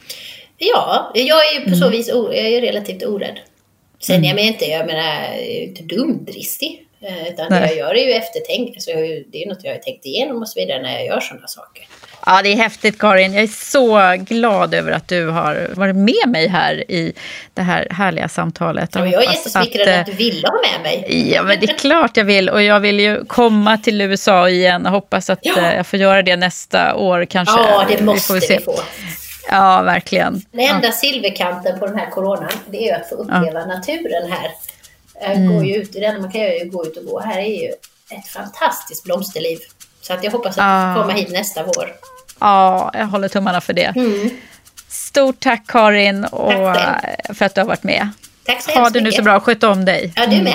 Ja, jag är ju på så vis o, jag är relativt orädd. Sen mm. jag menar inte, jag menar, jag är inte dumdristig. Utan Nej. det jag gör är ju eftertänkt. Så jag har ju, det är något jag har tänkt igenom och så vidare när jag gör sådana saker. Ja, det är häftigt, Karin. Jag är så glad över att du har varit med mig här i det här härliga samtalet. Ja, jag är jättesmickrad att, att du vill ha med mig. Ja, men det är klart jag vill. Och jag vill ju komma till U S A igen och hoppas att ja. jag får göra det nästa år kanske. Ja, det måste vi, vi få. Ja, verkligen. Den enda ja. silverkanten på den här coronan, det är ju att få uppleva ja. naturen här. Mm. Gå ut i den, man kan ju gå ut och gå. Här är ju ett fantastiskt blomsterliv. Så att jag hoppas att ah. komma hit nästa vår. Ja, jag håller tummarna för det. Mm. Stort tack Karin och tack för att du har varit med. Tack så ha det nu så bra, sköt om dig. Ja, du med. Mm.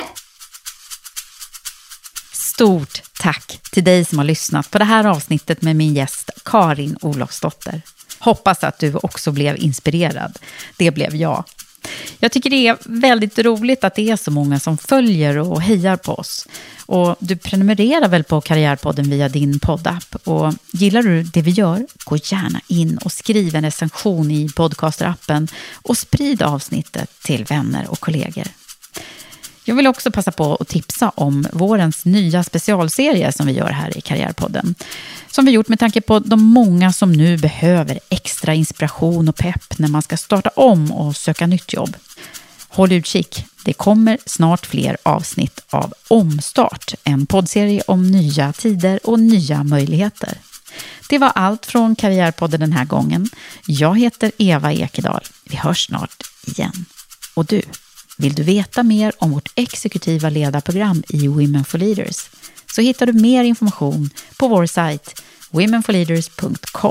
Stort tack till dig som har lyssnat på det här avsnittet med min gäst Karin Olofsdotter. Hoppas att du också blev inspirerad. Det blev jag. Jag tycker det är väldigt roligt att det är så många som följer och hejar på oss. Och du prenumererar väl på Karriärpodden via din poddapp. Och gillar du det vi gör, gå gärna in och skriv en recension i podcasterappen och sprid avsnittet till vänner och kollegor. Jag vill också passa på att tipsa om vårens nya specialserie som vi gör här i Karriärpodden. Som vi gjort med tanke på de många som nu behöver extra inspiration och pepp när man ska starta om och söka nytt jobb. Håll utkik, det kommer snart fler avsnitt av Omstart, en poddserie om nya tider och nya möjligheter. Det var allt från Karriärpodden den här gången. Jag heter Eva Ekedal. Vi hörs snart igen. Och du, vill du veta mer om vårt exekutiva ledarprogram i Women for Leaders så hittar du mer information på vår sajt women for leaders punkt com.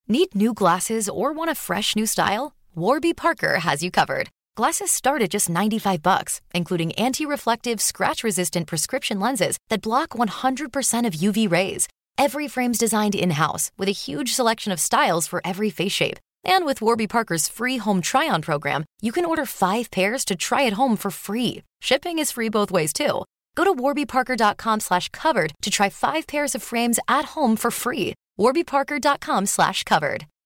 Need new glasses or want a fresh new style? Warby Parker has you covered. Glasses start at just ninety-five bucks, including anti-reflective, scratch-resistant prescription lenses that block one hundred percent of U V rays. Every frame's designed in-house with a huge selection of styles for every face shape. And with Warby Parker's free home try-on program, you can order five pairs to try at home for free. Shipping is free both ways, too. Go to warbyparker.com slash covered to try five pairs of frames at home for free. warbyparker.com slash covered.